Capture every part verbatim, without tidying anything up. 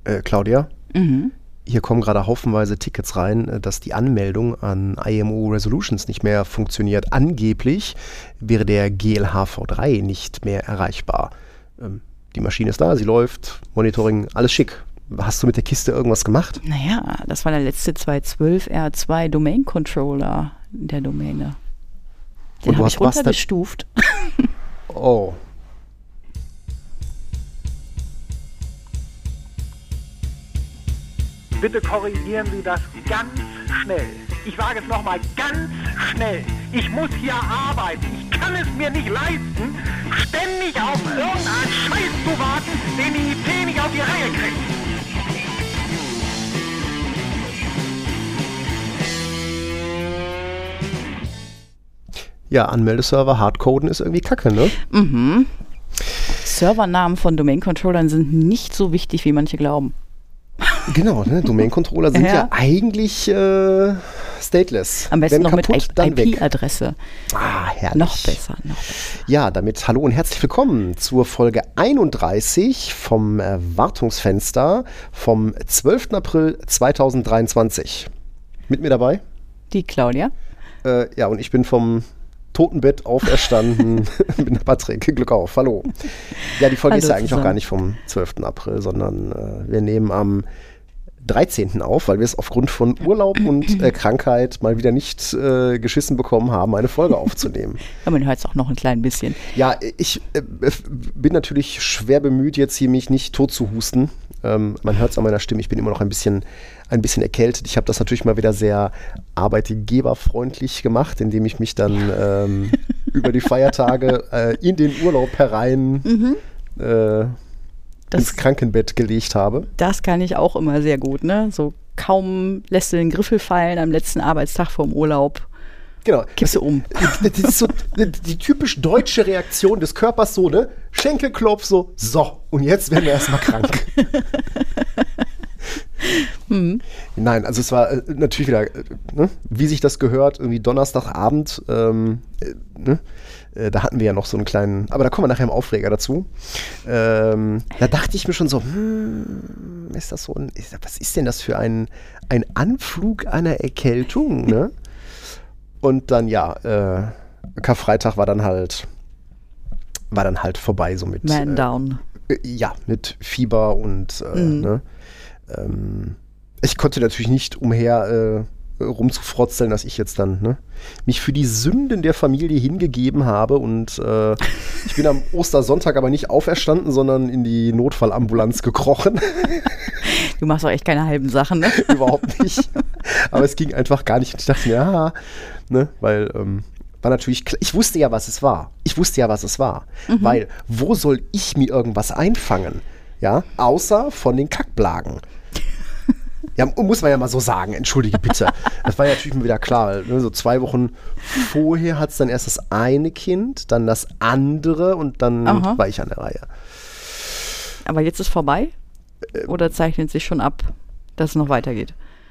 Äh, Claudia, Mhm. hier kommen gerade haufenweise Tickets rein, äh, dass die Anmeldung an I M O Resolutions nicht mehr funktioniert. Angeblich wäre der G L H V drei nicht mehr erreichbar. Ähm, die Maschine ist da, sie läuft, Monitoring, alles schick. Hast du mit der Kiste irgendwas gemacht? Naja, das war der letzte zwei Punkt zwölf R zwei Domain Controller der Domäne. Den Und du habe hast ich was da- runtergestuft. Oh. Bitte korrigieren Sie das ganz schnell. Ich sage es nochmal ganz schnell. Ich muss hier arbeiten. Ich kann es mir nicht leisten, ständig auf irgendeinen Scheiß zu warten, den die I T nicht auf die Reihe kriegt. Ja, Anmeldeserver, Hardcoden ist irgendwie kacke, ne? Mhm. Servernamen von Domain Controllern sind nicht so wichtig, wie manche glauben. Genau, ne? Domain-Controller sind ja, Ja. eigentlich äh, stateless. Am besten Wenn noch kaputt, mit dann I weg. P-Adresse. Ah, herrlich. Noch besser, noch besser. Ja, damit hallo und herzlich willkommen zur Folge einunddreißig vom äh, Wartungsfenster vom zwölften April zweitausenddreiundzwanzig. Mit mir dabei? Die Claudia. Äh, ja, und ich bin vom Totenbett auferstanden. Bin der Patrick. Glück auf. Hallo. Ja, die Folge Hallo ist ja eigentlich zusammen. noch gar nicht vom zwölften April, sondern äh, wir nehmen am dreizehnten auf, weil wir es aufgrund von Urlaub und äh, Krankheit mal wieder nicht äh, geschissen bekommen haben, eine Folge aufzunehmen. Ja, man hört es auch noch ein klein bisschen. Ja, ich äh, bin natürlich schwer bemüht, jetzt hier mich nicht tot zu husten. Ähm, man hört es an meiner Stimme, ich bin immer noch ein bisschen, ein bisschen erkältet. Ich habe das natürlich mal wieder sehr arbeitgeberfreundlich gemacht, indem ich mich dann ähm, über die Feiertage äh, in den Urlaub herein Mhm. äh, Das- ins Krankenbett gelegt habe. Das kann ich auch immer sehr gut, ne? So kaum lässt du den Griffel fallen am letzten Arbeitstag vorm Urlaub, Genau. kippst du um. Das ist so die, die typisch deutsche Reaktion des Körpers, so, ne? Schenkelklopf, so, so, und jetzt werden wir erstmal krank. Hm. Nein, also es war äh, natürlich wieder, äh, ne? Wie sich das gehört, irgendwie Donnerstagabend, ähm, äh, ne? Äh, da hatten wir ja noch so einen kleinen, aber da kommen wir nachher im Aufreger dazu. Ähm, da dachte ich mir schon so, hm, ist das so ein, ist, was ist denn das für ein, ein Anflug einer Erkältung, ne? Und dann, ja, äh, Karfreitag war dann halt, war dann halt vorbei, so mit, Man äh, down. äh, ja, mit Fieber und, äh, Mhm. ne? Ähm, ich konnte natürlich nicht umher äh, rumzufrotzeln, dass ich jetzt dann ne, mich für die Sünden der Familie hingegeben habe und äh, ich bin am Ostersonntag aber nicht auferstanden, sondern in die Notfallambulanz gekrochen. Du machst auch echt keine halben Sachen, ne? Überhaupt nicht. Aber es ging einfach gar nicht. Und ich dachte mir, ja, ne, weil ähm, war natürlich, klar, ich wusste ja, was es war. Ich wusste ja, was es war. Mhm. Weil, wo soll ich mir irgendwas einfangen? Ja, außer von den Kackblagen. Ja, muss man ja mal so sagen, entschuldige bitte. Das war ja natürlich mal wieder klar. Ne? So zwei Wochen vorher hat es dann erst das eine Kind, dann das andere und dann Aha. war ich an der Reihe. Aber jetzt ist vorbei? Oder zeichnet sich schon ab, dass es noch weitergeht?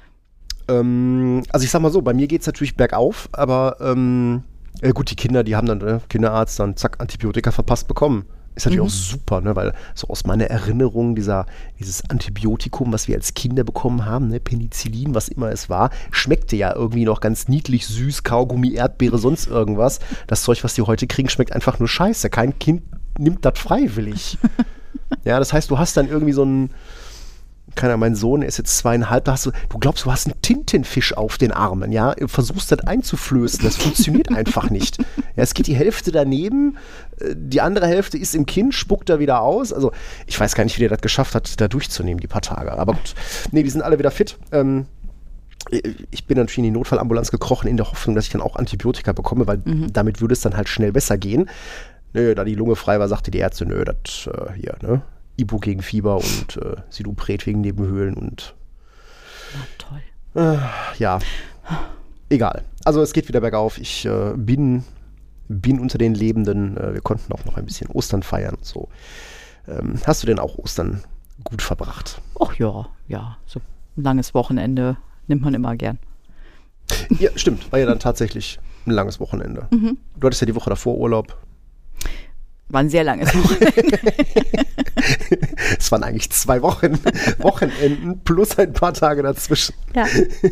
Ähm, also ich sag mal so, bei mir geht es natürlich bergauf, aber ähm, äh, gut, die Kinder, die haben dann, ne, Kinderarzt, dann zack, Antibiotika verpasst bekommen. Ist natürlich Mhm. auch super, ne, weil so aus meiner Erinnerung dieser, dieses Antibiotikum, was wir als Kinder bekommen haben, ne, Penicillin, was immer es war, schmeckte ja irgendwie noch ganz niedlich, süß, Kaugummi, Erdbeere, sonst irgendwas. Das Zeug, was die heute kriegen, schmeckt einfach nur scheiße. Kein Kind nimmt das freiwillig. Ja, das heißt, du hast dann irgendwie so ein, keine Ahnung, mein Sohn ist jetzt zweieinhalb, da hast du, du glaubst, du hast einen Tintenfisch auf den Armen, ja, versuchst das einzuflößen, das funktioniert einfach nicht. Ja, es geht die Hälfte daneben, äh, die andere Hälfte ist im Kinn, spuckt da wieder aus, also ich weiß gar nicht, wie der das geschafft hat, da durchzunehmen, die paar Tage, aber gut, nee, die sind alle wieder fit, ähm, ich bin natürlich in die Notfallambulanz gekrochen, in der Hoffnung, dass ich dann auch Antibiotika bekomme, weil Mhm. damit würde es dann halt schnell besser gehen. Nö, da die Lunge frei war, sagte die Ärzte, nö, das äh, hier, ne, Ibu gegen Fieber und äh, Sidupret wegen Nebenhöhlen und Toll. äh, ja, egal. Also es geht wieder bergauf. Ich äh, bin, bin unter den Lebenden. Äh, wir konnten auch noch ein bisschen Ostern feiern und so. Ähm, hast du denn auch Ostern gut verbracht? Ach ja, ja, so ein langes Wochenende nimmt man immer gern. Ja, stimmt. War ja dann tatsächlich ein langes Wochenende. Mhm. Du hattest ja die Woche davor Urlaub. War ein sehr langes Wochenende. Es waren eigentlich zwei Wochen, Wochenenden plus ein paar Tage dazwischen. Ja.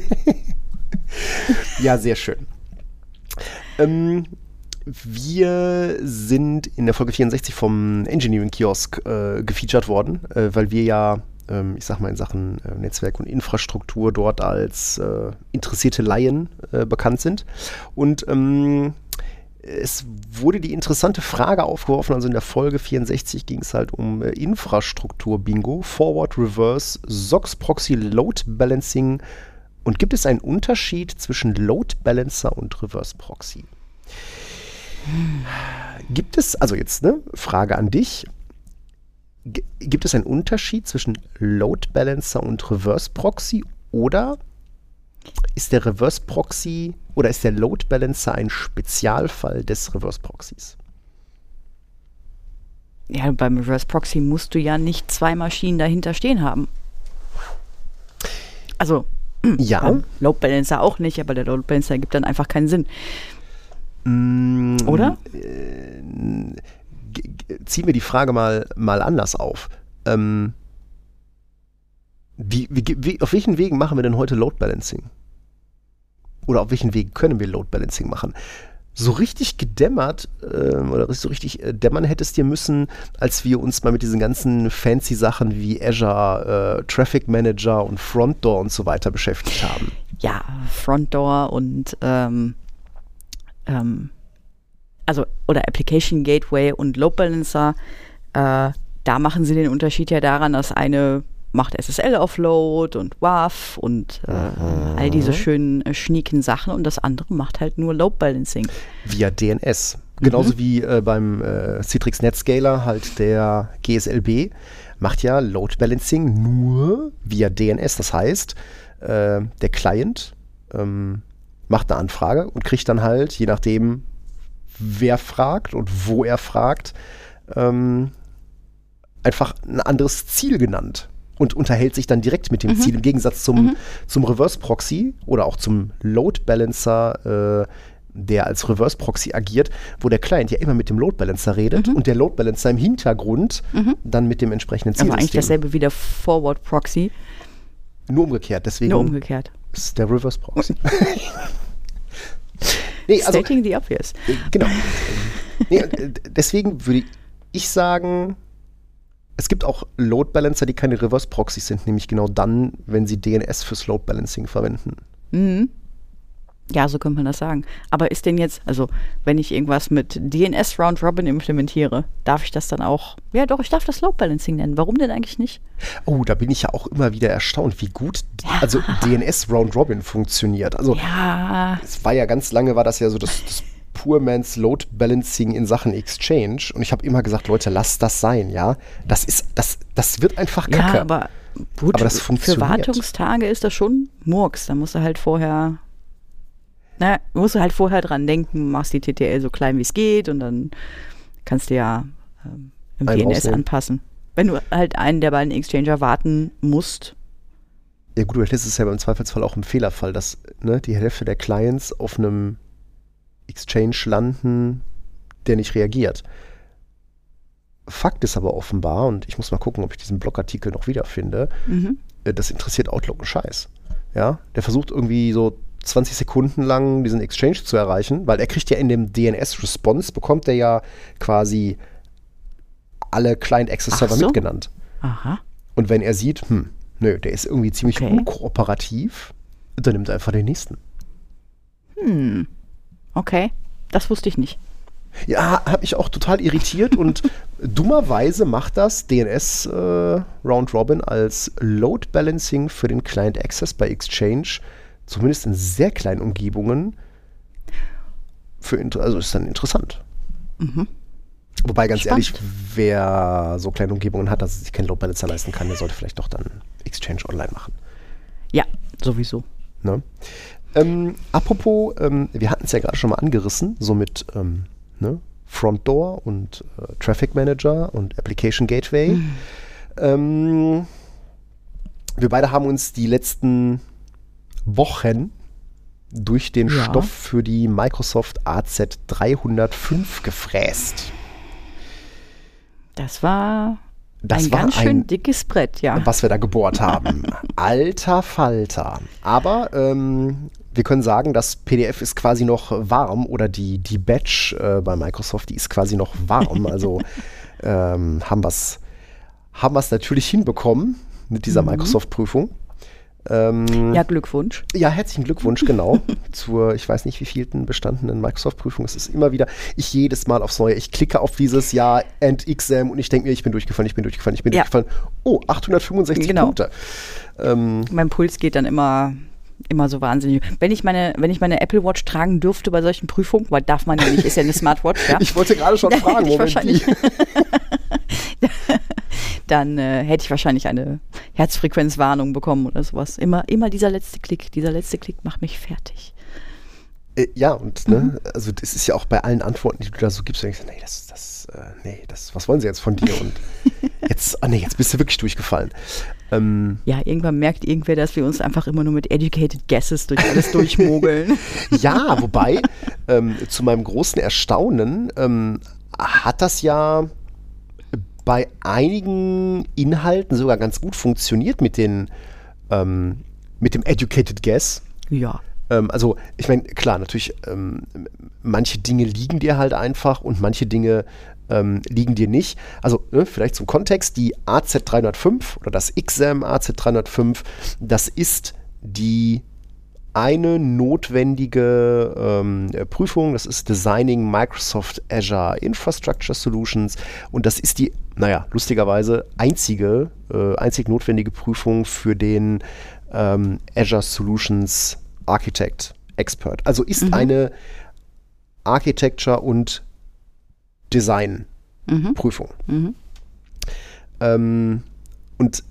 Ja, sehr schön. Ähm, wir sind in der Folge vierundsechzig vom Engineering Kiosk äh, gefeatured worden, äh, weil wir ja, ähm, ich sag mal, in Sachen äh, Netzwerk und Infrastruktur dort als äh, interessierte Laien äh, bekannt sind. Und ähm, es wurde die interessante Frage aufgeworfen, also in der Folge vierundsechzig ging es halt um äh, Infrastruktur-Bingo, Forward, Reverse, S O X, Proxy, Load Balancing. Und gibt es einen Unterschied zwischen Load Balancer und Reverse Proxy? Hm. Gibt es, also jetzt ne, Frage an dich, G- gibt es einen Unterschied zwischen Load Balancer und Reverse Proxy oder ist der Reverse Proxy oder ist der Load Balancer ein Spezialfall des Reverse Proxys? Ja, beim Reverse Proxy musst du ja nicht zwei Maschinen dahinter stehen haben. Also, Ja. beim Load Balancer auch nicht, aber der Load Balancer gibt dann einfach keinen Sinn. Mm, Oder? Äh, g- g- ziehen wir die Frage mal, mal anders auf. Ähm, wie, wie, wie, auf welchen Wegen machen wir denn heute Load Balancing? Oder auf welchen Wegen können wir Load Balancing machen? So richtig gedämmert ähm, oder so richtig äh, dämmern hättest dir müssen, als wir uns mal mit diesen ganzen fancy Sachen wie Azure, äh, Traffic Manager und Front Door und so weiter beschäftigt haben. Ja, Front Door und ähm, ähm, also oder Application Gateway und Load Balancer, äh, da machen sie den Unterschied ja daran, dass eine macht S S L-Offload und W A F und äh, all diese schönen, äh, schnieken Sachen und das andere macht halt nur Load Balancing. Via D N S. Genauso mhm. wie äh, beim äh, Citrix NetScaler halt der G S L B macht ja Load Balancing nur via D N S. Das heißt, äh, der Client ähm, macht eine Anfrage und kriegt dann halt, je nachdem, wer fragt und wo er fragt, ähm, einfach ein anderes Ziel genannt. Und unterhält sich dann direkt mit dem mhm. Ziel, im Gegensatz zum, mhm. zum Reverse Proxy oder auch zum Load Balancer, äh, der als Reverse Proxy agiert, wo der Client ja immer mit dem Load Balancer redet mhm. und der Load Balancer im Hintergrund mhm. dann mit dem entsprechenden Zielsystem. Aber eigentlich dasselbe wie der Forward Proxy. Nur umgekehrt, deswegen Nur umgekehrt. Ist der Reverse Proxy. nee, also, Stating the obvious. Äh, genau. nee, deswegen würde ich sagen, es gibt auch Load Balancer, die keine Reverse Proxys sind, nämlich genau dann, wenn sie D N S fürs Load Balancing verwenden. Mhm. Ja, so könnte man das sagen. Aber ist denn jetzt, also wenn ich irgendwas mit D N S Round Robin implementiere, darf ich das dann auch, ja doch, ich darf das Load Balancing nennen. Warum denn eigentlich nicht? Oh, da bin ich ja auch immer wieder erstaunt, wie gut ja. also D N S Round Robin funktioniert. Also ja. es war ja ganz lange, war das ja so das, das Poor Man's Load Balancing in Sachen Exchange und ich habe immer gesagt, Leute, lasst das sein, ja. Das ist, das, das wird einfach kacke. Ja, aber gut, aber das funktioniert. Für Wartungstage ist das schon Murks. Da musst du halt vorher, na, musst du halt vorher dran denken, machst die T T L so klein wie es geht und dann kannst du ja ähm, im Einen D N S rausnehmen. anpassen. Wenn du halt einen der beiden Exchanger warten musst. Ja gut, das ist ja im Zweifelsfall auch ein Fehlerfall, dass ne, die Hälfte der Clients auf einem Exchange landen, der nicht reagiert. Fakt ist aber offenbar, und ich muss mal gucken, ob ich diesen Blogartikel noch wiederfinde, Mhm. äh, das interessiert Outlook einen Scheiß. Ja? Der versucht irgendwie so zwanzig Sekunden lang diesen Exchange zu erreichen, weil er kriegt ja in dem D N S-Response, bekommt er ja quasi alle Client-Access-Server Ach so. mitgenannt. Aha. Und wenn er sieht, hm, nö, der ist irgendwie ziemlich Okay. unkooperativ, dann nimmt er einfach den nächsten. Hm. Okay, das wusste ich nicht. Ja, hat mich auch total irritiert und dummerweise macht das D N S äh, Round Robin als Load Balancing für den Client Access bei Exchange, zumindest in sehr kleinen Umgebungen, für inter- also ist dann interessant. Mhm. Wobei, ganz Spannend. ehrlich, wer so kleine Umgebungen hat, dass er sich keinen Load Balancer leisten kann, der sollte vielleicht doch dann Exchange online machen. Ja, sowieso. Ne? Ähm, apropos, ähm, wir hatten es ja gerade schon mal angerissen, so mit ähm, ne, Front Door und äh, Traffic Manager und Application Gateway. Mhm. Ähm, wir beide haben uns die letzten Wochen durch den Ja. Stoff für die Microsoft A Z dreihundertfünf gefräst. Das war Das ein war ganz schön ein, dickes Brett, ja. was wir da gebohrt haben. Alter Falter. Aber ähm, wir können sagen, das P D F ist quasi noch warm oder die, die Batch äh, bei Microsoft, die ist quasi noch warm. Also ähm, haben wir es haben wir's natürlich hinbekommen mit dieser mhm. Microsoft-Prüfung. Ähm, ja, Glückwunsch. Ja, herzlichen Glückwunsch, genau. zur, ich weiß nicht, wie vielten bestandenen Microsoft-Prüfung. Es ist immer wieder, ich jedes Mal aufs Neue, ich klicke auf dieses Ja, End-Exam und ich denke mir, ich bin durchgefallen, ich bin durchgefallen, ich bin ja. durchgefallen. Oh, achthundertfünfundsechzig genau. Punkte. Ähm, mein Puls geht dann immer, immer so wahnsinnig. Wenn ich meine, wenn ich meine Apple Watch tragen dürfte bei solchen Prüfungen, weil darf man ja nicht, ist ja eine Smartwatch, ja. Ich wollte gerade schon fragen, Moment, die. Dann äh, hätte ich wahrscheinlich eine Herzfrequenzwarnung bekommen oder sowas. Immer, immer dieser letzte Klick, dieser letzte Klick macht mich fertig. Äh, ja, und ne, mhm. also das ist ja auch bei allen Antworten, die du da so gibst, denkst du, nee, das, das, äh, nee, das, was wollen sie jetzt von dir? Und jetzt, oh nee, jetzt bist du wirklich durchgefallen. Ähm, ja, irgendwann merkt irgendwer, dass wir uns einfach immer nur mit educated guesses durch alles durchmogeln. Ja, wobei, ähm, zu meinem großen Erstaunen ähm, hat das ja bei einigen Inhalten sogar ganz gut funktioniert mit den ähm, mit dem Educated Guess. Ja. Ähm, also ich meine, klar, natürlich, ähm, manche Dinge liegen dir halt einfach und manche Dinge ähm, liegen dir nicht. Also ne, vielleicht zum Kontext, die A Z dreihundertfünf oder das Exam A Z dreihundertfünf, das ist die eine notwendige ähm, Prüfung, das ist Designing Microsoft Azure Infrastructure Solutions und das ist die, naja, lustigerweise einzige, äh, einzig notwendige Prüfung für den ähm, Azure Solutions Architect Expert. Also ist mhm. eine Architecture und Design mhm. Prüfung. Mhm. Ähm, und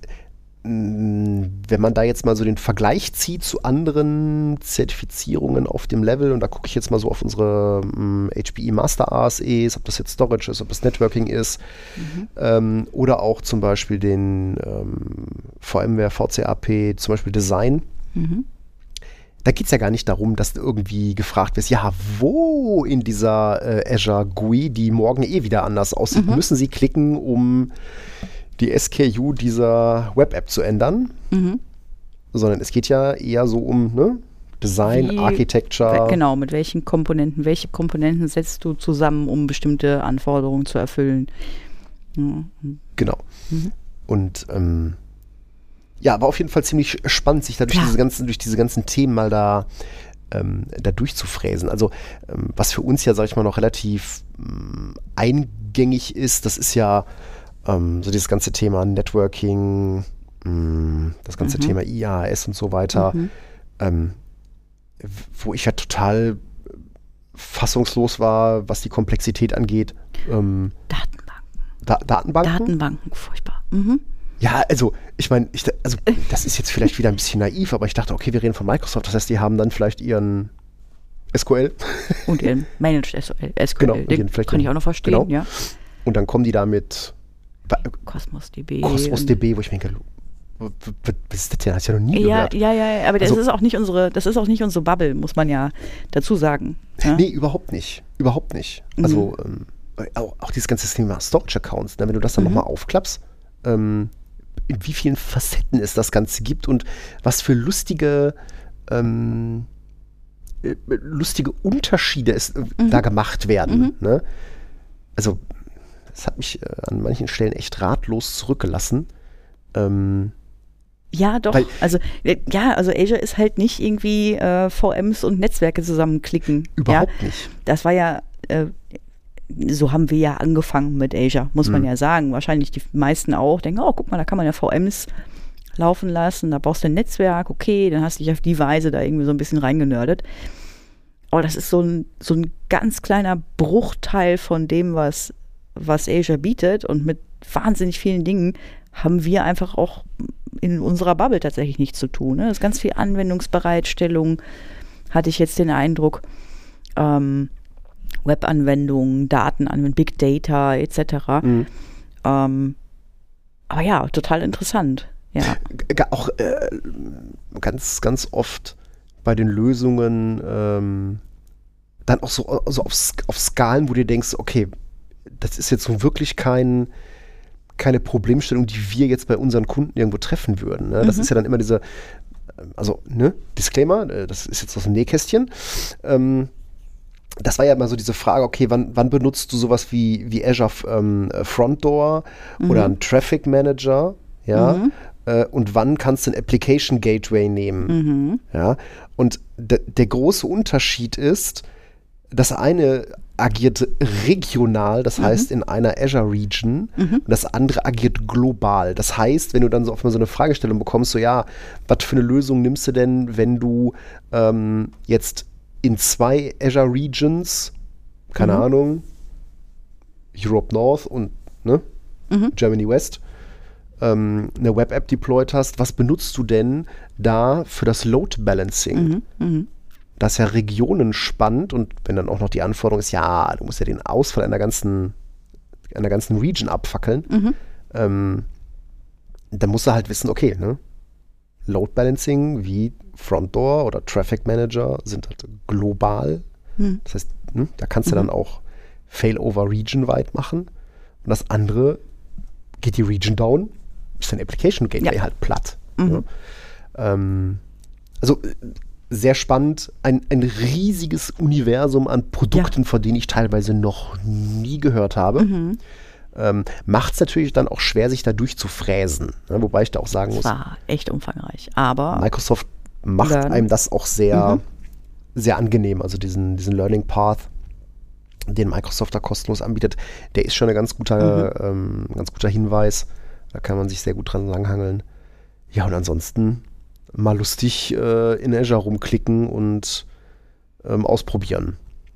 wenn man da jetzt mal so den Vergleich zieht zu anderen Zertifizierungen auf dem Level, und da gucke ich jetzt mal so auf unsere ähm, H P E Master A S Es, ob das jetzt Storage ist, ob das Networking ist, mhm. ähm, oder auch zum Beispiel den ähm, VMware V C A P, zum Beispiel Design. Mhm. Da geht es ja gar nicht darum, dass du irgendwie gefragt wirst, ja, wo in dieser äh, Azure G U I, die morgen eh wieder anders aussieht, mhm. müssen sie klicken, um die S K U dieser Web-App zu ändern, mhm. sondern es geht ja eher so um ne, Design, Wie, Architecture. Genau, mit welchen Komponenten, welche Komponenten setzt du zusammen, um bestimmte Anforderungen zu erfüllen. Ja. Genau. Mhm. Und ähm, ja, war auf jeden Fall ziemlich spannend, sich da durch, diese ganzen, durch diese ganzen Themen mal da, ähm, da durchzufräsen. Also ähm, was für uns ja, sag ich mal, noch relativ ähm, eingängig ist, das ist ja Um, so dieses ganze Thema Networking, mh, das ganze mhm. Thema I A S und so weiter, mhm. ähm, wo ich ja total fassungslos war, was die Komplexität angeht. Ähm, Datenbanken. Da- Datenbanken? Datenbanken, furchtbar. Mhm. Ja, also ich meine, ich, also, das ist jetzt vielleicht wieder ein bisschen naiv, aber ich dachte, okay, wir reden von Microsoft, das heißt, die haben dann vielleicht ihren S Q L. Und ihren Managed S Q L. Genau, den den kann ich auch noch verstehen, genau. ja. Und dann kommen die da mit Cosmos D B. Cosmos D B, wo ich mir denke, was ist das denn? Das hast du ja noch nie ja, gehört. Ja, ja, ja, aber das also, ist auch nicht unsere, das ist auch nicht unsere Bubble, muss man ja dazu sagen. Ja? Nee, überhaupt nicht. Überhaupt nicht. Mhm. Also ähm, auch, auch dieses ganze Thema Storage-Accounts, ne, wenn du das dann mhm. nochmal aufklappst, ähm, in wie vielen Facetten es das Ganze gibt und was für lustige ähm, äh, lustige Unterschiede es äh, mhm. da gemacht werden. Mhm. Ne? Also das hat mich äh, an manchen Stellen echt ratlos zurückgelassen. Ähm, ja, doch. Weil, also äh, ja, also Azure ist halt nicht irgendwie äh, V Ms und Netzwerke zusammenklicken. Überhaupt ja? nicht. Das war ja, äh, so haben wir ja angefangen mit Azure, muss mhm. man ja sagen. Wahrscheinlich die meisten auch denken, oh, guck mal, da kann man ja V Ms laufen lassen, da brauchst du ein Netzwerk, okay, dann hast du dich auf die Weise da irgendwie so ein bisschen reingenördet. Aber das ist so ein, so ein ganz kleiner Bruchteil von dem, was was Azure bietet, und mit wahnsinnig vielen Dingen haben wir einfach auch in unserer Bubble tatsächlich nichts zu tun. Ne? Das ist ganz viel Anwendungsbereitstellung, hatte ich jetzt den Eindruck, ähm, Webanwendungen, Datenanwendungen, Big Data et cetera. Mhm. Ähm, aber ja, total interessant. Ja. Auch äh, ganz, ganz oft bei den Lösungen ähm, dann auch so, so auf, auf Skalen, wo du denkst, okay, das ist jetzt so wirklich kein, keine Problemstellung, die wir jetzt bei unseren Kunden irgendwo treffen würden. Ne? Das Mhm. ist ja dann immer diese, also, ne, Disclaimer, äh, das ist jetzt aus dem Nähkästchen. Ähm, das war ja immer so diese Frage, okay, wann, wann benutzt du sowas wie, wie Azure ähm, Front Door Mhm. oder einen Traffic Manager, ja, Mhm. äh, und wann kannst du einen Application Gateway nehmen, Mhm. ja, und de, der große Unterschied ist, das eine agiert regional, das heißt in einer Azure Region, Mhm. und das andere agiert global. Das heißt, wenn du dann so auf einmal so eine Fragestellung bekommst, so ja, was für eine Lösung nimmst du denn, wenn du ähm, jetzt in zwei Azure Regions, keine Mhm. Ahnung, Europe North und ne, Mhm. Germany West, ähm, eine Web-App deployed hast, was benutzt du denn da für das Load Balancing? Mhm. Mhm. Das ist ja regionenspannend, und wenn dann auch noch die Anforderung ist, ja, du musst ja den Ausfall einer ganzen, einer ganzen Region abfackeln, Mhm. ähm, dann musst du halt wissen, okay, ne, Load Balancing wie Front Door oder Traffic Manager sind halt global. Mhm. Das heißt, ne, da kannst du dann auch Failover regionweit machen. Und das andere, geht die Region down, ist dein Application Gateway Ja. halt platt. Mhm. Ne? Ähm, also äh, sehr spannend, ein, ein riesiges Universum an Produkten, von denen ich teilweise noch nie gehört habe. Mhm. Ähm, macht es natürlich dann auch schwer, sich da durchzufräsen. Ne? Wobei ich da auch sagen Das muss, war echt umfangreich. Aber Microsoft macht Learn. einem das auch sehr, Mhm. sehr angenehm. Also diesen, diesen Learning Path, den Microsoft da kostenlos anbietet, der ist schon ein ganz guter, ähm, ganz guter Hinweis. Da kann man sich sehr gut dran langhangeln. Ja, und ansonsten mal lustig äh, in Azure rumklicken und ähm, ausprobieren.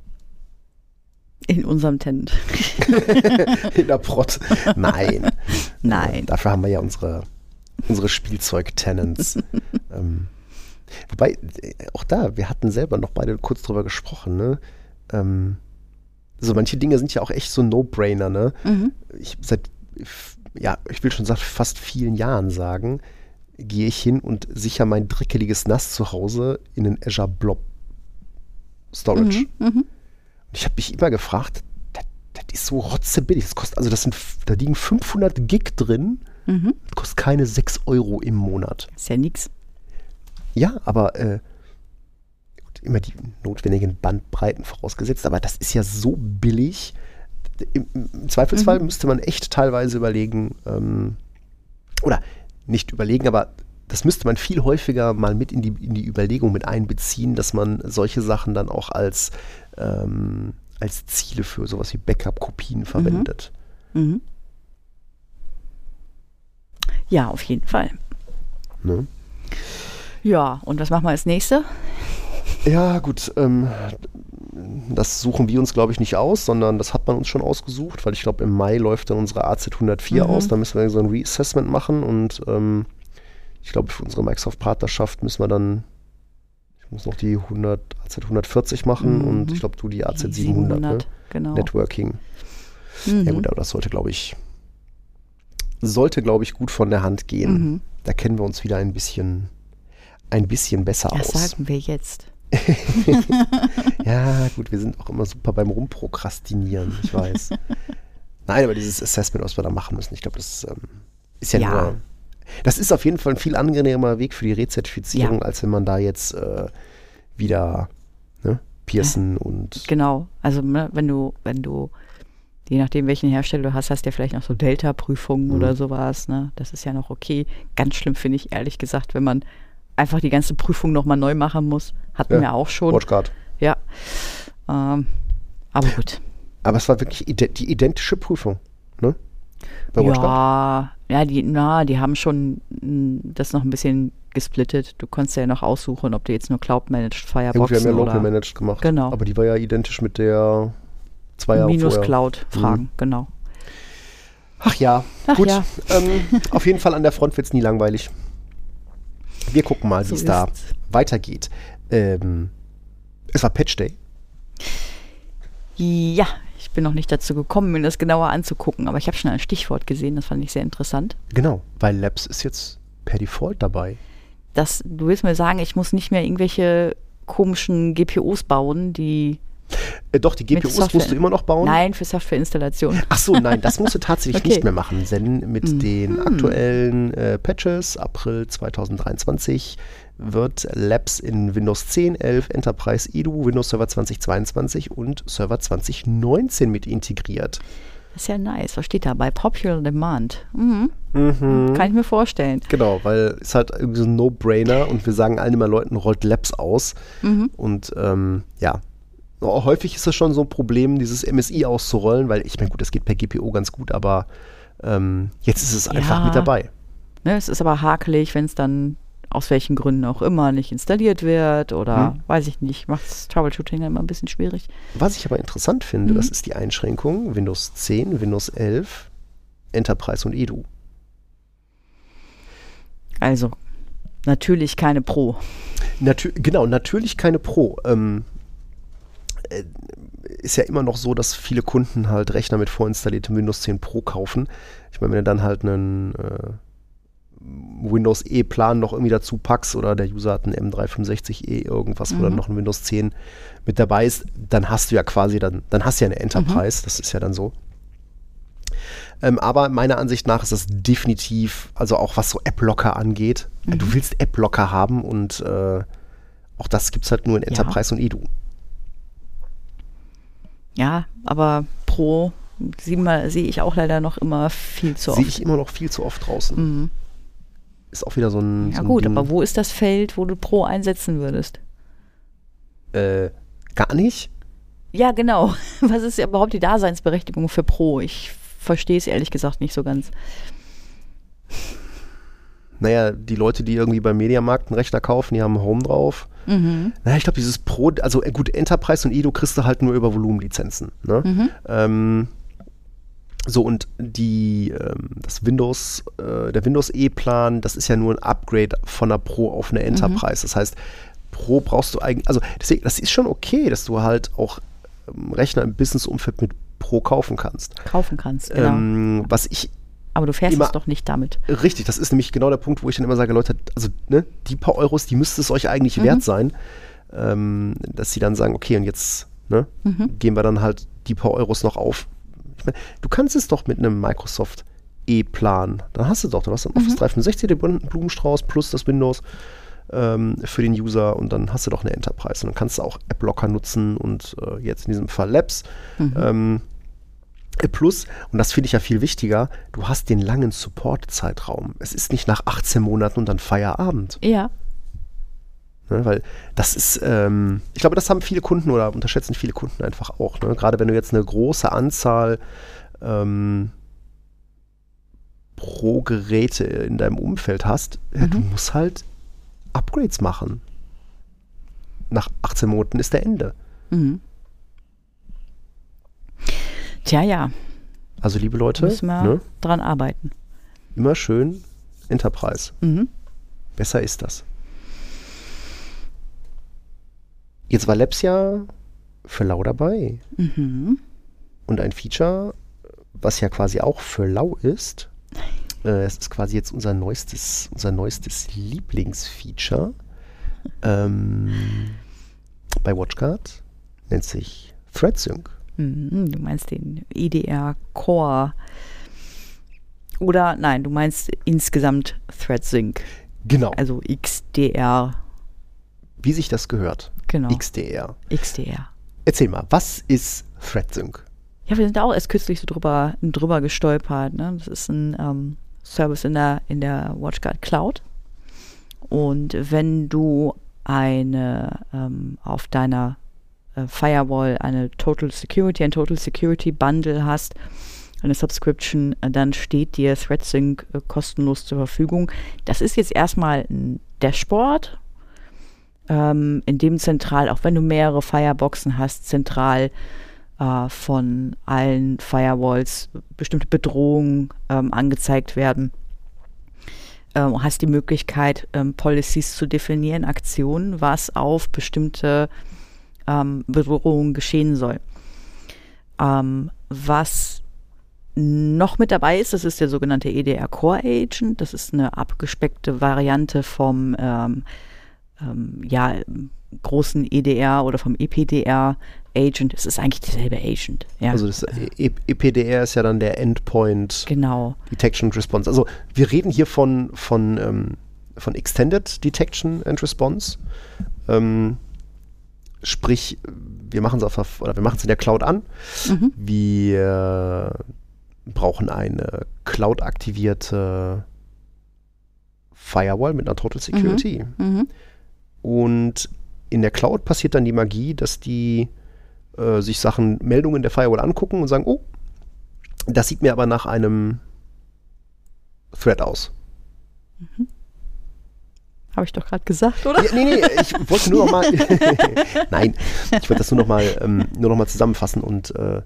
in unserem Tent. In der Prot. Nein. Nein. Äh, dafür haben wir ja unsere, unsere Spielzeug-Tenants. ähm, wobei, äh, auch da, wir hatten selber noch beide kurz drüber gesprochen, ne? Ähm, so manche Dinge sind ja auch echt so No-Brainer, ne? Mhm. Ich seit, ja, ich will schon seit fast vielen Jahren sagen, gehe ich hin und sichere mein drickeliges N A S zu Hause in den Azure Blob Storage. Mhm. Mhm. Und ich habe mich immer gefragt, das, das ist so rotzebillig. Das kostet, also das sind, da liegen fünfhundert Gig drin, Mhm. das kostet keine sechs Euro im Monat. Ist ja nix. Ja, aber äh, gut, immer die notwendigen Bandbreiten vorausgesetzt, aber das ist ja so billig. Im, im Zweifelsfall Mhm. müsste man echt teilweise überlegen, ähm, oder nicht überlegen, aber das müsste man viel häufiger mal mit in die, in die Überlegung mit einbeziehen, dass man solche Sachen dann auch als, ähm, als Ziele für sowas wie Backup-Kopien verwendet. Mhm. Ja, auf jeden Fall. Ne? Ja, und was machen wir als nächste? Ja, gut, ähm, das suchen wir uns, glaube ich, nicht aus, sondern das hat man uns schon ausgesucht, weil ich glaube, im Mai läuft dann unsere A Z hundertvier Mhm. aus, da müssen wir so ein Reassessment machen, und ähm, ich glaube, für unsere Microsoft-Partnerschaft müssen wir dann, ich muss noch die hundert, A Z hundertvierzig machen, Mhm. und ich glaube, du die A Z Die siebenhundert, ne? genau. Networking. Mhm. Ja gut, aber das sollte, glaube ich, sollte, glaube ich, gut von der Hand gehen. Mhm. Da kennen wir uns wieder ein bisschen, ein bisschen besser Das aus. sagen wir jetzt. Ja, gut, wir sind auch immer super beim Rumprokrastinieren, ich weiß. Nein, aber dieses Assessment, was wir da machen müssen, ich glaube, das ähm, ist ja, Ja. nur. Das ist auf jeden Fall ein viel angenehmer Weg für die Rezertifizierung, Ja. als wenn man da jetzt äh, wieder ne, Pearson und. Genau. Also ne, wenn du, wenn du, je nachdem welchen Hersteller du hast, hast du ja vielleicht noch so Delta-Prüfungen Mhm. oder sowas. Ne? Das ist ja noch okay. Ganz schlimm finde ich ehrlich gesagt, wenn man einfach die ganze Prüfung nochmal neu machen muss. Hatten Ja, wir auch schon. WatchGuard. Ja. Ähm, aber gut. Aber es war wirklich ide die identische Prüfung, ne? Bei WatchGuard. Ja, ja, die, na, die haben schon mh, das noch ein bisschen gesplittet. Du konntest ja noch aussuchen, ob du jetzt nur Cloud-Managed Ja, gut, Fireboxen wir haben ja oder Local Managed gemacht. Genau. Aber die war ja identisch mit der zwei Jahre Minus vorher. Cloud fragen, Mhm. genau. Ach ja, Ach gut. ja. Ähm, auf jeden Fall an der Front wird es nie langweilig. Wir gucken mal, wie So es da ist's. weitergeht. Ähm, es war Patch Day. Ja, ich bin noch nicht dazu gekommen, mir das genauer anzugucken, aber ich habe schon ein Stichwort gesehen, das fand ich sehr interessant. Genau, weil Labs ist jetzt per Default dabei. Das, du willst mir sagen, ich muss nicht mehr irgendwelche komischen G P Os bauen, die Äh, doch, die G P Us musst Software. du immer noch bauen. Nein, für Softwareinstallation. Ach so, nein, das musst du tatsächlich Okay. nicht mehr machen, denn mit Mhm. den aktuellen äh, Patches, April zwanzig dreiundzwanzig, wird Labs in Windows zehn, elf, Enterprise Edu, Windows Server zwanzig zweiundzwanzig und Server zwanzig neunzehn mit integriert. Das ist ja nice. Was steht da? Bei Popular Demand. Mhm. Mhm. Kann ich mir vorstellen. Genau, weil es halt irgendwie so ein No-Brainer und wir sagen allen immer Leuten, rollt Labs aus. Mhm. Und ähm, ja, häufig ist das schon so ein Problem, dieses M S I auszurollen, weil ich meine, gut, das geht per G P O ganz gut, aber ähm, jetzt ist es einfach Ja. mit dabei. Ne, es ist aber hakelig, wenn es dann aus welchen Gründen auch immer nicht installiert wird oder Mhm. weiß ich nicht, macht das Troubleshooting immer ein bisschen schwierig. Was ich aber interessant finde, Mhm. das ist die Einschränkung Windows zehn, Windows elf, Enterprise und Edu. Also natürlich keine Pro. Natür genau, natürlich keine Pro. Ähm, äh, ist ja immer noch so, dass viele Kunden halt Rechner mit vorinstalliertem Windows zehn Pro kaufen. Ich meine, wenn du dann halt einen äh, Windows E-Plan noch irgendwie dazu packst oder der User hat einen M drei fünfundsechzig E irgendwas, wo Mhm. dann noch ein Windows zehn mit dabei ist, dann hast du ja quasi, dann, dann hast du ja eine Enterprise, das ist ja dann so. Ähm, aber meiner Ansicht nach ist das definitiv, also auch was so App-Locker angeht, Mhm. du willst App-Locker haben und äh, auch das gibt es halt nur in Enterprise und Edu. Ja, aber Pro sehe seh ich auch leider noch immer viel zu Sehe oft. ich immer noch viel zu oft draußen. Mhm. Ist auch wieder so ein. Ja so ein gut, Ding. aber wo ist das Feld, wo du Pro einsetzen würdest? Äh, gar nicht? Ja, genau. Was ist überhaupt die Daseinsberechtigung für Pro? Ich verstehe es ehrlich gesagt nicht so ganz. Naja, die Leute, die irgendwie beim Mediamarkt einen Rechner kaufen, die haben Home drauf. Mhm. Naja, ich glaube, dieses Pro, also äh, gut, Enterprise und Edu kriegst du halt nur über Volumenlizenzen. Ne? Mhm. Ähm, so, und die, ähm, das Windows, äh, der Windows E-Plan, das ist ja nur ein Upgrade von einer Pro auf eine Enterprise. Das heißt, Pro brauchst du eigentlich, also deswegen, das ist schon okay, dass du halt auch ähm, Rechner im Business-Umfeld mit Pro kaufen kannst. Kaufen kannst, genau. Ähm, was ich Aber du fährst immer- es doch nicht damit. Richtig, das ist nämlich genau der Punkt, wo ich dann immer sage, Leute, also ne, die paar Euros, die müsste es euch eigentlich Mhm. wert sein, ähm, dass sie dann sagen, okay, und jetzt ne, Mhm. gehen wir dann halt die paar Euros noch auf. Ich mein, du kannst es doch mit einem Microsoft E-Plan, dann hast du doch, du hast dann Office Mhm. dreihundertfünfundsechzig, den bunten Blumenstrauß plus das Windows ähm, für den User und dann hast du doch eine Enterprise und dann kannst du auch App-Locker nutzen und äh, jetzt in diesem Fall Labs. Mhm. Ähm, Plus, und das finde ich ja viel wichtiger, du hast den langen Support-Zeitraum. Es ist nicht nach achtzehn Monaten und dann Feierabend. Ja. Ne, weil das ist, ähm, ich glaube, das haben viele Kunden oder unterschätzen viele Kunden einfach auch. Ne? Gerade wenn du jetzt eine große Anzahl ähm, pro Geräte in deinem Umfeld hast, ja, du Mhm. musst halt Upgrades machen. Nach achtzehn Monaten ist der Ende. Mhm. Tja, ja, Also liebe Leute, müssen wir ne, dran arbeiten. immer schön Enterprise. Mhm. Besser ist das. Jetzt war Labs ja für Lau dabei. Mhm. Und ein Feature, was ja quasi auch für Lau ist, äh, es ist quasi jetzt unser neuestes, unser neuestes Lieblingsfeature ähm, bei WatchGuard, nennt sich ThreadSync. Mhm. Du meinst den E D R Core. Oder nein, du meinst insgesamt ThreadSync. Genau, Also X D R. wie sich das gehört. Genau. X D R. X D R. Erzähl mal, was ist ThreadSync? Ja, wir sind da auch erst kürzlich so drüber, drüber gestolpert. Ne? Das ist ein ähm, Service in der, in der WatchGuard Cloud. Und wenn du eine ähm, auf deiner äh, Firewall eine Total Security, ein Total Security Bundle hast, eine Subscription, äh, dann steht dir ThreadSync äh, kostenlos zur Verfügung. Das ist jetzt erstmal ein Dashboard, ähm, in dem zentral, auch wenn du mehrere Fireboxen hast, zentral äh, von allen Firewalls bestimmte Bedrohungen ähm, angezeigt werden. Ähm, hast die Möglichkeit, ähm, Policies zu definieren, Aktionen, was auf bestimmte ähm, Bedrohungen geschehen soll. Ähm, was noch mit dabei ist, das ist der sogenannte E D R Core Agent. Das ist eine abgespeckte Variante vom ähm, ähm, ja, großen E D R oder vom E P D R Agent, es ist eigentlich dieselbe Agent. Ja. Also das E P D R ist ja dann der Endpoint genau. Detection and Response. Also wir reden hier von, von, ähm, von Extended Detection and Response. Ähm, sprich, wir machen es auf oder wir machen es in der Cloud an. Mhm. Wir brauchen eine Cloud-aktivierte Firewall mit einer Total Security. Mhm. Mhm. Und in der Cloud passiert dann die Magie, dass die äh, sich Sachen, Meldungen der Firewall angucken und sagen, oh, das sieht mir aber nach einem Thread aus. Mhm. Habe ich doch gerade gesagt, oder? Ja, nee, nee, ich wollte nur noch mal Nein, ich wollte das nur noch mal, ähm, nur noch mal zusammenfassen und äh,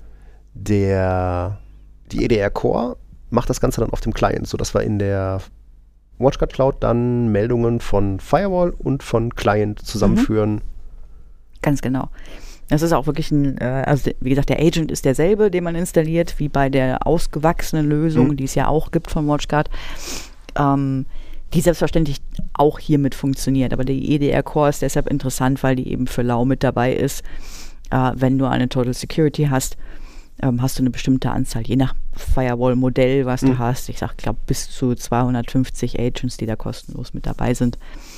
der die E D R Core macht das Ganze dann auf dem Client, sodass wir in der WatchGuard Cloud dann Meldungen von Firewall und von Client zusammenführen. Mhm. Ganz genau. Das ist auch wirklich ein, äh, also wie gesagt, der Agent ist derselbe, den man installiert, wie bei der ausgewachsenen Lösung, mhm. die es ja auch gibt von WatchGuard. Ähm, die selbstverständlich auch hiermit funktioniert. Aber die E D R Core ist deshalb interessant, weil die eben für Lau mit dabei ist. Äh, wenn du eine Total Security hast, ähm, hast du eine bestimmte Anzahl, je nach Firewall-Modell, was mhm. du hast. Ich sag, glaube bis zu zweihundertfünfzig Agents, die da kostenlos mit dabei sind.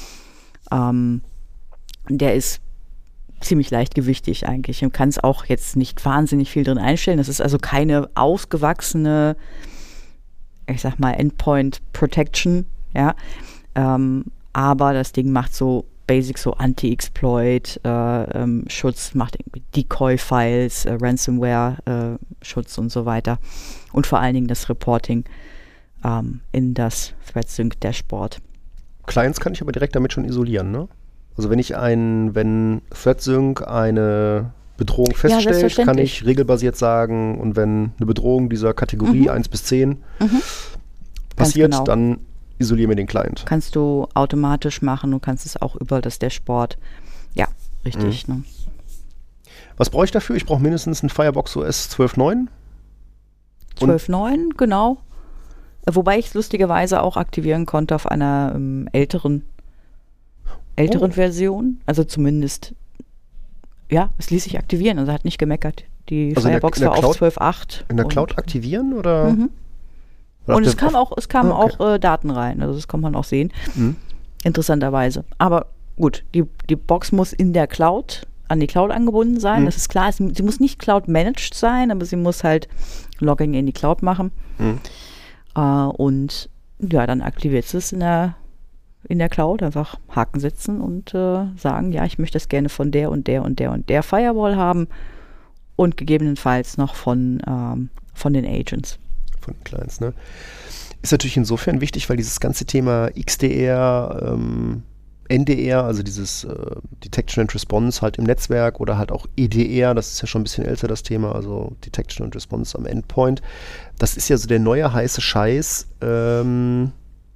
Ähm, der ist ziemlich leichtgewichtig eigentlich und kann es auch jetzt nicht wahnsinnig viel drin einstellen. Das ist also keine ausgewachsene, ich sag mal, Endpoint Protection. Ja, ähm, aber das Ding macht so Basic, so Anti-Exploit äh, ähm, Schutz, macht irgendwie Decoy-Files, äh, Ransomware-Schutz äh, und so weiter. Und vor allen Dingen das Reporting ähm, in das ThreatSync-Dashboard. Clients kann ich aber direkt damit schon isolieren, ne? Also wenn ich ein, wenn ThreatSync eine Bedrohung feststellt, ja, kann ich regelbasiert sagen, und wenn eine Bedrohung dieser Kategorie mhm. eins bis zehn mhm. passiert, genau. dann isoliere mir den Client. Kannst du automatisch machen, du kannst es auch über das Dashboard. Ja, richtig. Mhm. Ne? Was brauche ich dafür? Ich brauche mindestens ein Firebox O S zwölf Punkt neun. zwölf Punkt neun, genau. Wobei ich es lustigerweise auch aktivieren konnte auf einer ähm, älteren, älteren oh. Version. Also zumindest, ja, es ließ sich aktivieren, also hat nicht gemeckert. Die also Firebox in der, in der war auf zwölf Punkt acht. In der Cloud aktivieren oder? Mhm. Und es kam auch, es kamen okay. auch äh, Daten rein, also das kann man auch sehen, mhm. interessanterweise. Aber gut, die, die Box muss in der Cloud, an die Cloud angebunden sein, mhm. das ist klar. Es, sie muss nicht Cloud-managed sein, aber sie muss halt Logging in die Cloud machen. Mhm. Äh, und ja, dann aktiviert es in der, in der Cloud, einfach Haken setzen und äh, sagen, ja, ich möchte das gerne von der und der und der und der Firewall haben und gegebenenfalls noch von, ähm, von den Agents. Von den Clients, ne? Ist natürlich insofern wichtig, weil dieses ganze Thema X D R, ähm, N D R, also dieses äh, Detection and Response halt im Netzwerk oder halt auch E D R, das ist ja schon ein bisschen älter das Thema, also Detection and Response am Endpoint, das ist ja so der neue heiße Scheiß ähm,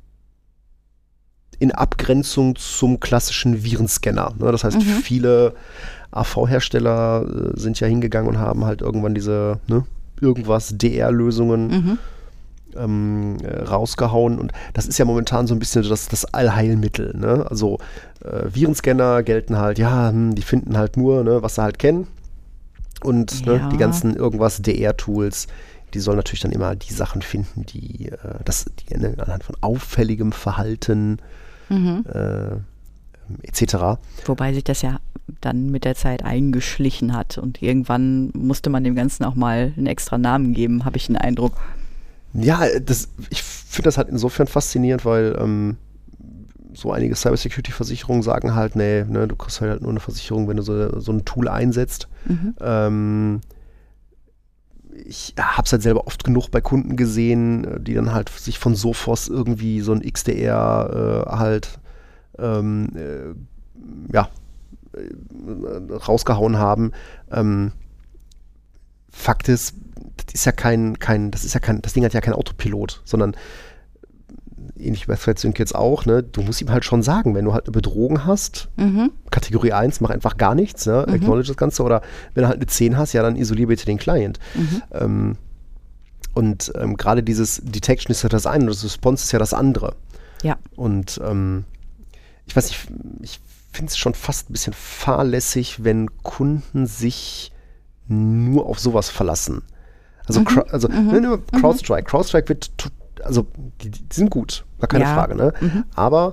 in Abgrenzung zum klassischen Virenscanner. Ne? Das heißt, mhm. viele A V-Hersteller äh, sind ja hingegangen und haben halt irgendwann diese, ne, irgendwas D R-Lösungen mhm. ähm, äh, rausgehauen, und das ist ja momentan so ein bisschen das, das Allheilmittel, ne? Also äh, Virenscanner gelten halt, ja, hm, die finden halt nur, ne, was sie halt kennen, und ja. ne, die ganzen irgendwas D R-Tools, die sollen natürlich dann immer die Sachen finden, die, äh, das, die ne, anhand von auffälligem Verhalten mhm. äh, et cetera. Wobei sich das ja dann mit der Zeit eingeschlichen hat und irgendwann musste man dem Ganzen auch mal einen extra Namen geben, habe ich den Eindruck. Ja, das, ich finde das halt insofern faszinierend, weil ähm, so einige Cybersecurity-Versicherungen sagen halt, nee, ne, du kriegst halt nur eine Versicherung, wenn du so, so ein Tool einsetzt. Mhm. Ähm, ich habe es halt selber oft genug bei Kunden gesehen, die dann halt sich von Sophos irgendwie so ein X D R äh, halt ähm, äh, ja, äh, rausgehauen haben. Ähm, Fakt ist, das ist ja kein, kein, das ist ja kein, das Ding hat ja kein Autopilot, sondern ähnlich wie bei ThreatSync jetzt auch, ne, du musst ihm halt schon sagen, wenn du halt eine Bedrohung hast, mhm. Kategorie eins, mach einfach gar nichts, ne, mhm. acknowledge das Ganze, oder wenn du halt eine zehn hast, ja, dann isolier bitte den Client. Mhm. Ähm, und ähm, gerade dieses Detection ist ja das eine, das Response ist ja das andere. Ja. Und ähm, ich weiß nicht, ich finde es schon fast ein bisschen fahrlässig, wenn Kunden sich nur auf sowas verlassen. Also, Mhm. Cra- also Mhm. ne, ne, CrowdStrike. CrowdStrike wird, to- also die, die sind gut, gar keine Ja. Frage, ne? Mhm. Aber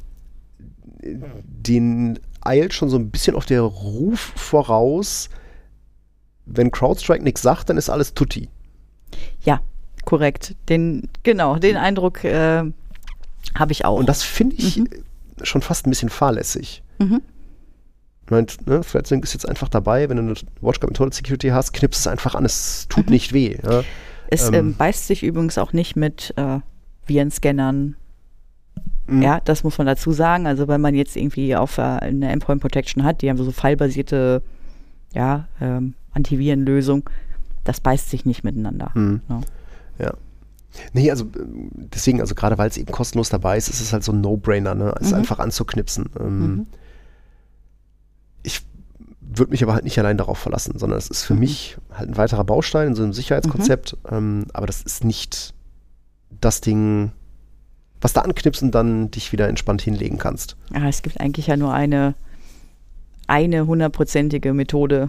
den eilt schon so ein bisschen auf der Ruf voraus, wenn CrowdStrike nichts sagt, dann ist alles tutti. Ja, korrekt. Den, genau, den Eindruck äh, habe ich auch. Und das finde ich Mhm. schon fast ein bisschen fahrlässig. Mhm. Ich meine, ne, FreeSync ist jetzt einfach dabei, wenn du eine WatchGuard mit Total Security hast, knippst es einfach an, es tut Mhm. nicht weh. Ja? Es Ähm, ähm, beißt sich übrigens auch nicht mit äh, Virenscannern. Mhm. Ja, das muss man dazu sagen. Also wenn man jetzt irgendwie auf äh, eine Endpoint Protection hat, die haben so fallbasierte ja, ähm, Antivirenlösung, das beißt sich nicht miteinander. Mhm. Ja. Ja. Nee, also ähm, deswegen, also gerade weil es eben kostenlos dabei ist, ist es halt so ein No-Brainer, ne? Es Mhm. einfach anzuknipsen. Ähm, Mhm. Ich würde mich aber halt nicht allein darauf verlassen, sondern es ist für Mhm. mich halt ein weiterer Baustein in so einem Sicherheitskonzept, ähm, aber das ist nicht das Ding, was da anknipst und dann dich wieder entspannt hinlegen kannst. Ja, es gibt eigentlich ja nur eine eine hundertprozentige Methode,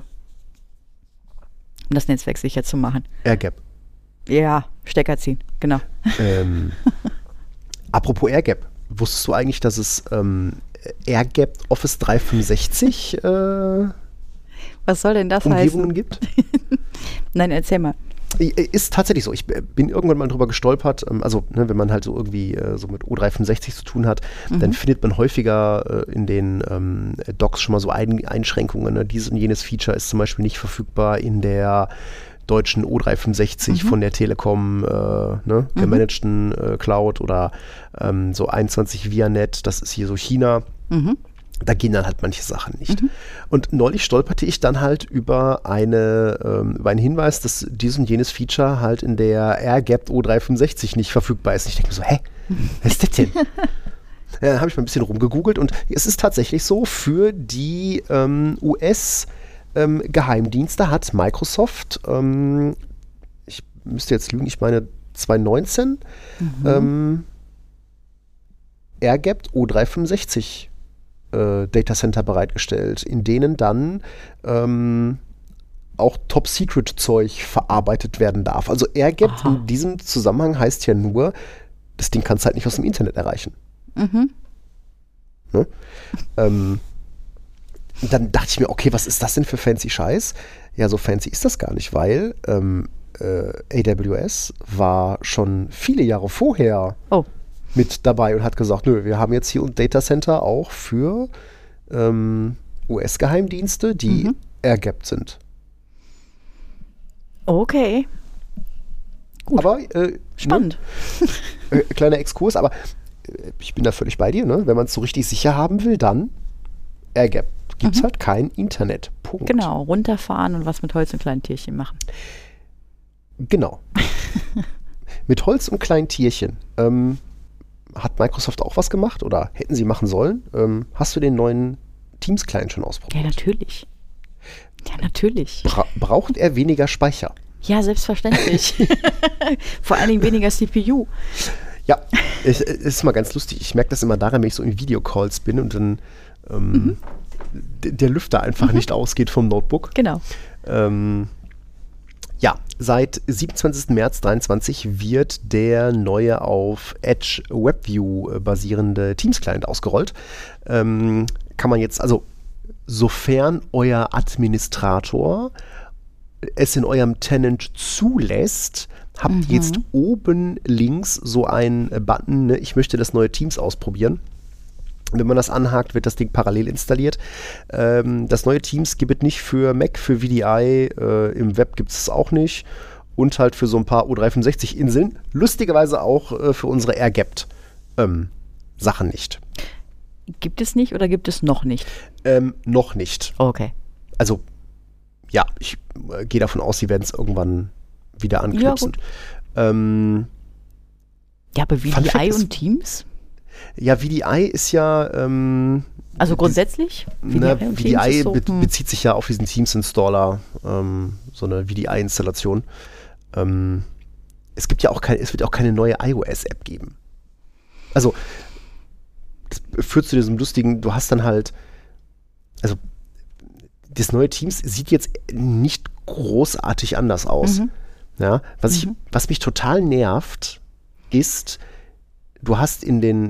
um das Netzwerk sicher zu machen. AirGap. Ja, Stecker ziehen, genau. Ähm, apropos AirGap, wusstest du eigentlich, dass es ähm, AirGap Office dreihundertfünfundsechzig äh, Was soll denn das Umgebungen heißen? gibt? Nein, erzähl mal. Ist tatsächlich so. Ich bin irgendwann mal drüber gestolpert. ähm, Also, ne, wenn man halt so irgendwie äh, so mit O dreihundertfünfundsechzig zu tun hat, Mhm. dann findet man häufiger äh, in den ähm, Docs schon mal so Ein Einschränkungen. Ne? Dieses und jenes Feature ist zum Beispiel nicht verfügbar in der deutschen O dreihundertfünfundsechzig Mhm. von der Telekom, äh, ne, gemanagten äh, Cloud oder ähm, so einundzwanzig ViaNet, das ist hier so China. Mhm. Da gehen dann halt manche Sachen nicht. Und neulich stolperte ich dann halt über, eine, ähm, über einen Hinweis, dass dies und jenes Feature halt in der AirGap O dreihundertfünfundsechzig nicht verfügbar ist. Und ich denke mir so, hä, was ist das denn? Ja, dann habe ich mal ein bisschen rumgegoogelt und es ist tatsächlich so, für die ähm, U S-Geheimdienste hat Microsoft, ähm, ich müsste jetzt lügen, ich meine zwanzig neunzehn, Mhm. ähm, AirGap O dreihundertfünfundsechzig äh, Datacenter bereitgestellt, in denen dann ähm, auch Top-Secret-Zeug verarbeitet werden darf. Also AirGap Aha. in diesem Zusammenhang heißt ja nur, das Ding kannst du halt nicht aus dem Internet erreichen. Mhm. Ne? ähm, und dann dachte ich mir, okay, was ist das denn für fancy Scheiß? Ja, so fancy ist das gar nicht, weil ähm, äh, A W S war schon viele Jahre vorher Oh. mit dabei und hat gesagt, nö, wir haben jetzt hier ein Datacenter auch für ähm, U S-Geheimdienste, die Mhm. airgapped sind. Okay. Gut. Aber äh, Spannend. Ne, äh, kleiner Exkurs, aber äh, ich bin da völlig bei dir, ne? Wenn man es so richtig sicher haben will, dann airgap. Gibt es Mhm. halt kein Internet. Punkt. Genau, runterfahren und was mit Holz und kleinen Tierchen machen. Genau. Mit Holz und kleinen Tierchen. Ähm, hat Microsoft auch was gemacht oder hätten sie machen sollen? Ähm, hast du den neuen Teams-Client schon Ja, ausprobiert? natürlich. Ja, natürlich. Bra braucht er weniger Speicher? Ja, selbstverständlich. Vor allen Dingen weniger C P U. Ja, es es ist mal ganz lustig. Ich merke das immer daran, wenn ich so in Videocalls bin und dann ähm, Mhm. d- der Lüfter einfach nicht ausgeht vom Notebook. Genau. Ähm, ja, seit siebenundzwanzigsten März zweitausenddreiundzwanzig wird der neue auf Edge WebView äh, basierende Teams-Client ausgerollt. Ähm, kann man jetzt, also sofern euer Administrator es in eurem Tenant zulässt, habt Mhm. ihr jetzt oben links so einen äh, Button, ne, ich möchte das neue Teams ausprobieren. Wenn man das anhakt, wird das Ding parallel installiert. Ähm, das neue Teams gibt es nicht für Mac, für V D I, äh, im Web gibt es auch nicht. Und halt für so ein paar O dreihundertfünfundsechzig Inseln. Lustigerweise auch äh, für unsere airgapped ähm, Sachen nicht. Gibt es nicht oder gibt es noch nicht? Ähm, noch nicht. Okay. Also, ja, ich äh, gehe davon aus, sie werden es irgendwann wieder anknüpfen. Ähm, Ja, aber Fun Fact V D I ist- und Teams? ja, V D I ist ja ähm, Also grundsätzlich? Na, und V D Teams I ist so, be hm. bezieht sich ja auf diesen Teams-Installer, ähm, so eine V D I-Installation. Ähm, es gibt ja auch kein, es wird auch keine neue iOS-App geben. Also, das führt zu diesem lustigen, du hast dann halt, also, das neue Teams sieht jetzt nicht großartig anders aus. Mhm. Ja, was, ich, Mhm. was mich total nervt, ist, du hast in den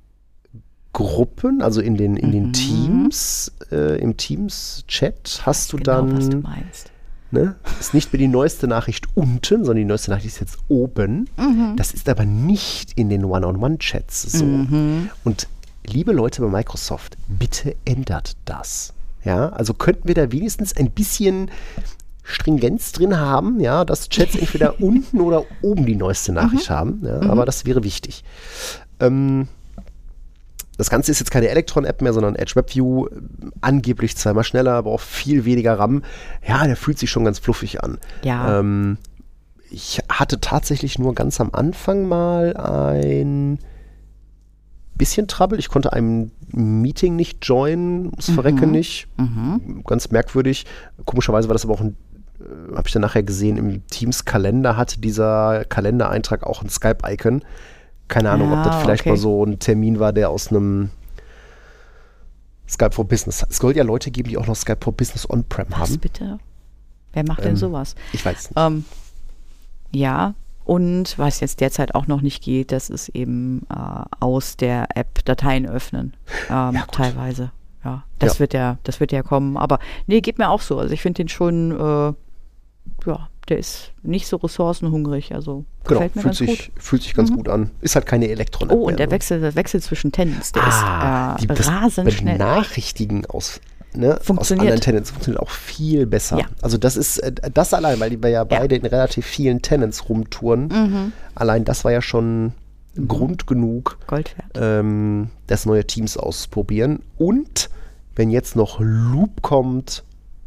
Gruppen, also in den, in den Mhm. Teams, äh, im Teams-Chat hast du genau, dann, was du meinst. ne, ist nicht mehr die neueste Nachricht unten, sondern die neueste Nachricht ist jetzt oben. Mhm. Das ist aber nicht in den One-on-One-Chats so. Mhm. Und liebe Leute bei Microsoft, bitte ändert das. Ja, also könnten wir da wenigstens ein bisschen Stringenz drin haben, ja, dass Chats entweder unten oder oben die neueste Nachricht haben, ja, Mhm. aber das wäre wichtig. Ähm, das Ganze ist jetzt keine Electron-App mehr, sondern Edge WebView, angeblich zweimal schneller, aber auch viel weniger RAM. Ja, der fühlt sich schon ganz fluffig an. Ja. Ähm, ich hatte tatsächlich nur ganz am Anfang mal ein bisschen Trouble. Ich konnte einem Meeting nicht joinen, das Verrecken nicht. Mhm. Ganz merkwürdig. Komischerweise war das aber auch ein, äh, habe ich dann nachher gesehen, im Teams-Kalender hatte dieser Kalendereintrag auch ein Skype-Icon. Keine Ahnung, ob das Ah, vielleicht okay. mal so ein Termin war, der aus einem Skype for Business. Es soll ja Leute geben, die auch noch Skype for Business On-Prem Was haben. bitte? Wer macht denn Ähm, sowas? Ich weiß nicht. Ähm, ja, und was jetzt derzeit auch noch nicht geht, das ist eben äh, aus der App Dateien öffnen. Ähm, Ja, gut. teilweise. Ja, das Ja. wird ja, das wird ja kommen. Aber nee, geht mir auch so. Also ich finde den schon, äh, ja, der ist nicht so ressourcenhungrig. Also Genau, gefällt mir fühlt ganz sich, gut. fühlt sich ganz Mhm. gut an. Ist halt keine Elektron-App Oh, und mehr, der ne? Wechsel, der Wechsel zwischen Tenants, der Ah, ist die, äh, das rasend schnell. Benachrichtigen aus, ne, aus Funktioniert. anderen Tenants funktioniert auch viel besser. Ja. Also das ist, äh, das allein, weil die wir ja beide in relativ vielen Tenants rumtouren, Mhm. allein das war ja schon Grund genug, Gold wert. ähm, das neue Teams auszuprobieren. Und wenn jetzt noch Loop kommt,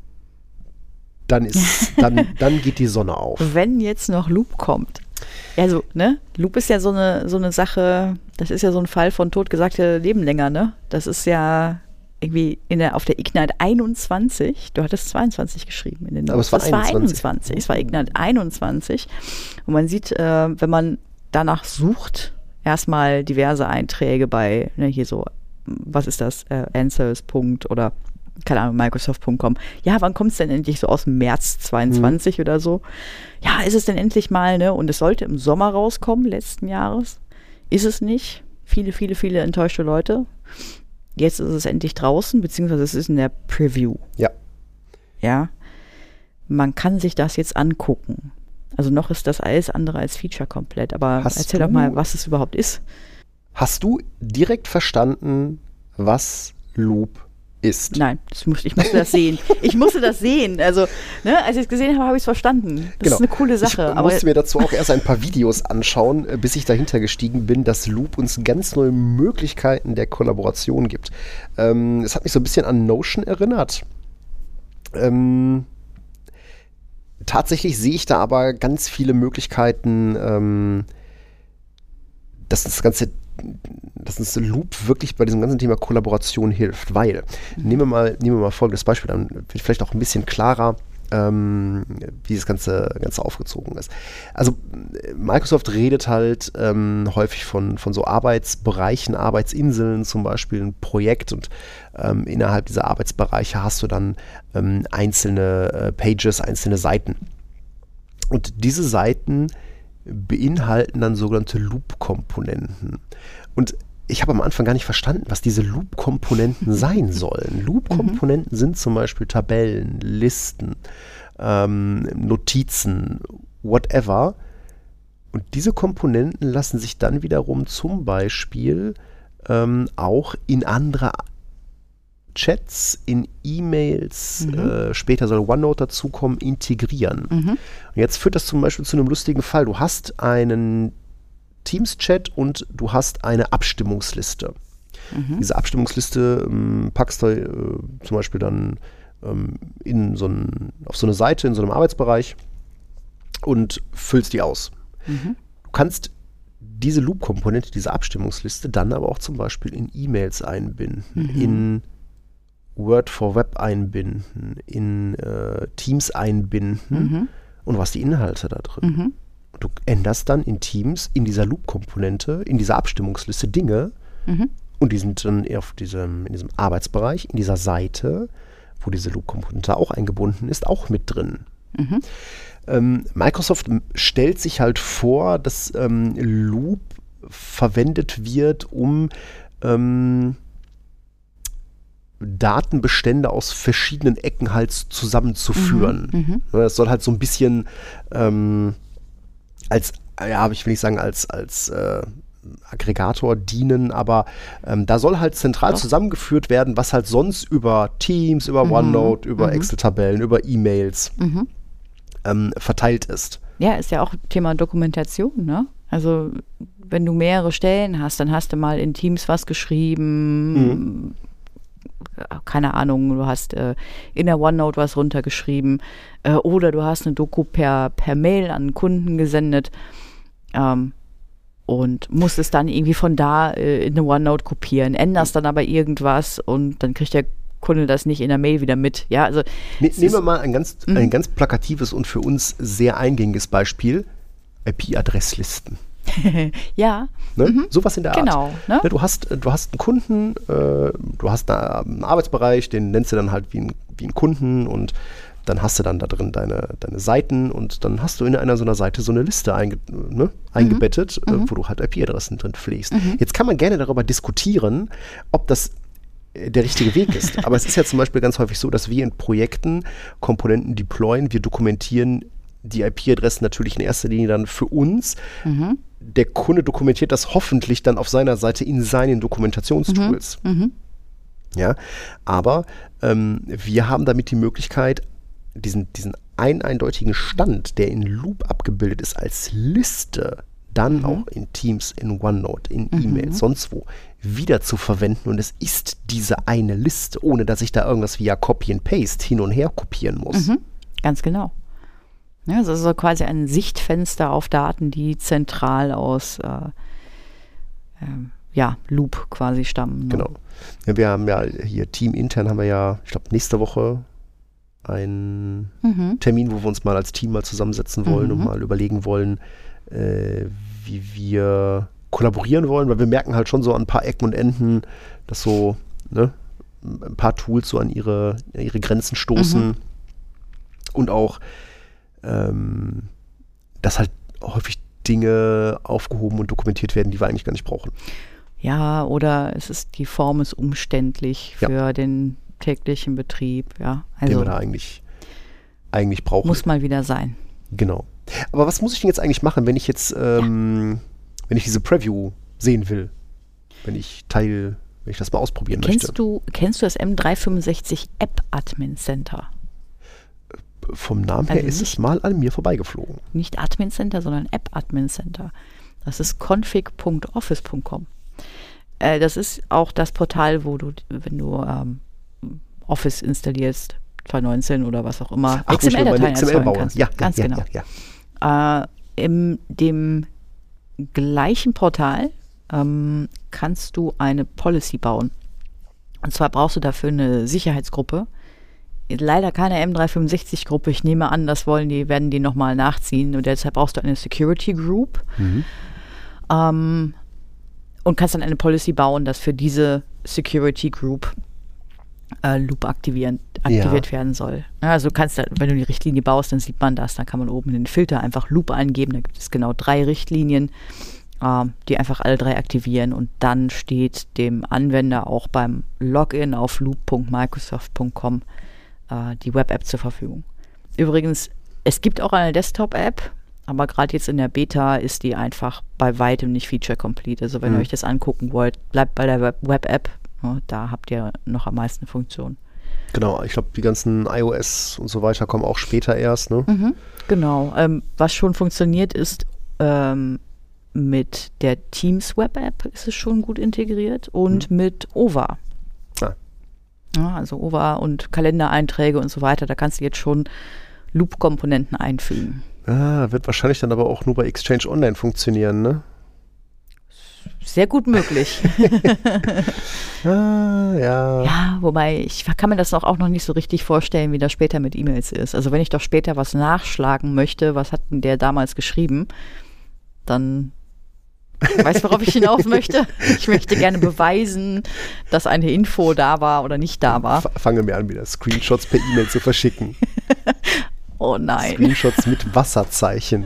dann ist, dann, dann geht die Sonne auf. Wenn jetzt noch Loop kommt. Also, ne? Loop ist ja so eine, so eine Sache, das ist ja so ein Fall von totgesagte Leben länger, ne? Das ist ja irgendwie in der, auf der Ignite einundzwanzig, du hattest zweiundzwanzig geschrieben in den Aber es war das war einundzwanzig. einundzwanzig, es war Ignite einundzwanzig. Und man sieht, äh, wenn man danach sucht, erstmal diverse Einträge bei, ne, hier so, was ist das, äh, Answers. oder keine Ahnung, Microsoft Punkt com. Ja, wann kommt es denn endlich so aus dem März zweiundzwanzig Mhm. oder so? Ja, ist es denn endlich mal, ne? Und es sollte im Sommer rauskommen, letzten Jahres. Ist es nicht. Viele, viele, viele enttäuschte Leute. Jetzt ist es endlich draußen, beziehungsweise es ist in der Preview. Ja. Ja. Man kann sich das jetzt angucken. Also noch ist das alles andere als Feature komplett. Aber Hast erzähl du- doch mal, was es überhaupt ist. Hast du direkt verstanden, was Loop ist? Nein, das musste, ich musste das sehen. Ich musste das sehen. Also, ne, als ich es gesehen habe, habe ich es verstanden. Das Genau. ist eine coole Sache. Ich aber musste mir dazu auch erst ein paar Videos anschauen, äh, bis ich dahinter gestiegen bin, dass Loop uns ganz neue Möglichkeiten der Kollaboration gibt. Ähm, es hat mich so ein bisschen an Notion erinnert. Ähm, tatsächlich sehe ich da aber ganz viele Möglichkeiten, ähm, dass das ganze dass uns Loop wirklich bei diesem ganzen Thema Kollaboration hilft, weil, nehmen wir mal, nehmen wir mal folgendes Beispiel, dann wird vielleicht auch ein bisschen klarer, ähm, wie das Ganze, Ganze aufgezogen ist. Also Microsoft redet halt ähm, häufig von, von so Arbeitsbereichen, Arbeitsinseln zum Beispiel, ein Projekt, und ähm, innerhalb dieser Arbeitsbereiche hast du dann ähm, einzelne äh, Pages, einzelne Seiten. Und diese Seiten beinhalten dann sogenannte Loop-Komponenten. Und ich habe am Anfang gar nicht verstanden, was diese Loop-Komponenten sein sollen. Loop-Komponenten sind zum Beispiel Tabellen, Listen, ähm, Notizen, whatever. Und diese Komponenten lassen sich dann wiederum zum Beispiel ähm, auch in andere Chats, in E-Mails, Mhm. äh, später soll OneNote dazukommen, integrieren. Mhm. Und jetzt führt das zum Beispiel zu einem lustigen Fall. Du hast einen Teams-Chat und du hast eine Abstimmungsliste. Mhm. Diese Abstimmungsliste ähm, packst du äh, zum Beispiel dann ähm, in so ein, auf so eine Seite, in so einem Arbeitsbereich und füllst die aus. Mhm. Du kannst diese Loop-Komponente, diese Abstimmungsliste dann aber auch zum Beispiel in E-Mails einbinden, Mhm. in Word for Web einbinden, in äh, Teams einbinden Mhm. und du hast die Inhalte da drin. Mhm. Du änderst dann in Teams, in dieser Loop-Komponente, in dieser Abstimmungsliste Dinge Mhm. und die sind dann auf diesem, in diesem Arbeitsbereich, in dieser Seite, wo diese Loop-Komponente auch eingebunden ist, auch mit drin. Mhm. Ähm, Microsoft stellt sich halt vor, dass ähm, Loop verwendet wird, um ähm, Datenbestände aus verschiedenen Ecken halt zusammenzuführen. Mhm, Das soll halt so ein bisschen ähm, als, ja, ich will nicht sagen als, als äh, Aggregator dienen, aber ähm, da soll halt zentral Doch. zusammengeführt werden, was halt sonst über Teams, über Mhm. OneNote, über Mhm. Excel-Tabellen, über E-Mails Mhm. ähm, verteilt ist. Ja, ist ja auch Thema Dokumentation, ne? Also wenn du mehrere Stellen hast, dann hast du mal in Teams was geschrieben, Mhm. keine Ahnung, du hast äh, in der OneNote was runtergeschrieben äh, oder du hast eine Doku per, per Mail an einen Kunden gesendet ähm, und musst es dann irgendwie von da äh, in eine OneNote kopieren, änderst dann aber irgendwas und dann kriegt der Kunde das nicht in der Mail wieder mit. Ja, also Ne, es nehmen ist- wir mal ein ganz, Mhm. ein ganz plakatives und für uns sehr eingängiges Beispiel. I P-Adresslisten. ja, Ne? Sowas in der Art. genau. Ne? Ne, du, hast, du hast einen Kunden, äh, du hast da einen Arbeitsbereich, den nennst du dann halt wie, ein, wie einen Kunden und dann hast du dann da drin deine, deine Seiten und dann hast du in einer so einer Seite so eine Liste einge, ne, eingebettet, äh, wo du halt I P-Adressen drin pflegst. Jetzt kann man gerne darüber diskutieren, ob das äh, der richtige Weg ist. Aber es ist ja zum Beispiel ganz häufig so, dass wir in Projekten Komponenten deployen, wir dokumentieren die I P-Adressen natürlich in erster Linie dann für uns. Mhm. Der Kunde dokumentiert das hoffentlich dann auf seiner Seite in seinen Dokumentationstools. Mhm. Ja, aber ähm, wir haben damit die Möglichkeit, diesen, diesen einen eindeutigen Stand, der in Loop abgebildet ist, als Liste dann auch in Teams, in OneNote, in E-Mails, sonst wo, wieder zu verwenden. Und es ist diese eine Liste, ohne dass ich da irgendwas via Copy and Paste hin und her kopieren muss. Mhm. Ganz genau. Ja, das ist so quasi ein Sichtfenster auf Daten, die zentral aus äh, ähm, ja, Loop quasi stammen. Ne? Genau. Ja, wir haben ja hier teamintern haben wir ja, ich glaube, nächste Woche einen Mhm. Termin, wo wir uns mal als Team mal zusammensetzen wollen Mhm. und mal überlegen wollen, äh, wie wir kollaborieren wollen, weil wir merken halt schon so an ein paar Ecken und Enden, dass so ne, ein paar Tools so an ihre, ihre Grenzen stoßen Mhm. und auch, ähm, dass halt häufig Dinge aufgehoben und dokumentiert werden, die wir eigentlich gar nicht brauchen. Ja, oder es ist, die Form ist umständlich Ja. für den täglichen Betrieb. Ja, den also wir da eigentlich, eigentlich brauchen. muss mal wieder sein. Genau. Aber was muss ich denn jetzt eigentlich machen, wenn ich jetzt, ähm, wenn ich diese Preview sehen will? Wenn ich Teil, wenn ich das mal ausprobieren Kennst möchte? du, kennst du das M dreihundertfünfundsechzig App Admin Center? Vom Namen her Also ist es nicht- mal an mir vorbeigeflogen. Nicht Admin Center, sondern App Admin Center. Das ist config punkt office punkt com. Äh, das ist auch das Portal, wo du, wenn du ähm, Office installierst, zweitausendneunzehn oder was auch immer, Ach, wo ich mir meine X M L-Dateien X M L erzeugen baue. kannst. Ja, Ganz ja, genau. ja, ja. Äh, in dem gleichen Portal ähm, kannst du eine Policy bauen. Und zwar brauchst du dafür eine Sicherheitsgruppe. Leider keine M dreihundertfünfundsechzig-Gruppe. Ich nehme an, das wollen die, werden die nochmal nachziehen. Und deshalb brauchst du eine Security Group. Mhm. Ähm, und kannst dann eine Policy bauen, dass für diese Security Group äh, Loop aktivieren, aktiviert Ja. werden soll. Ja, also du kannst, da, wenn du die Richtlinie baust, dann sieht man das. Dann kann man oben in den Filter einfach Loop eingeben. Da gibt es genau drei Richtlinien, ähm, die einfach alle drei aktivieren. Und dann steht dem Anwender auch beim Login auf loop punkt microsoft punkt com äh, die Web-App zur Verfügung. Übrigens, es gibt auch eine Desktop-App, aber gerade jetzt in der Beta ist die einfach bei weitem nicht feature-complete. Also wenn Mhm. ihr euch das angucken wollt, bleibt bei der Web- Web-App. Ja, da habt ihr noch am meisten Funktionen. Genau, ich glaube, die ganzen iOS und so weiter kommen auch später erst. Ne? Mhm. Genau. Ähm, was schon funktioniert ist, ähm, mit der Teams Web-App ist es schon gut integriert und mit O V A. Ah. Ja, also O V A und Kalendereinträge und so weiter, da kannst du jetzt schon Loop-Komponenten einfügen. Ah, wird wahrscheinlich dann aber auch nur bei Exchange Online funktionieren, ne? Sehr gut möglich. Ah, ja. Ja, wobei ich kann mir das auch noch nicht so richtig vorstellen, wie das später mit E-Mails ist. Also wenn ich doch später was nachschlagen möchte, was hat denn der damals geschrieben, dann weißt du, worauf ich hinaus möchte? Ich möchte gerne beweisen, dass eine Info da war oder nicht da war. F- Fange mir an, wieder Screenshots per E-Mail zu verschicken. Oh nein. Screenshots mit Wasserzeichen.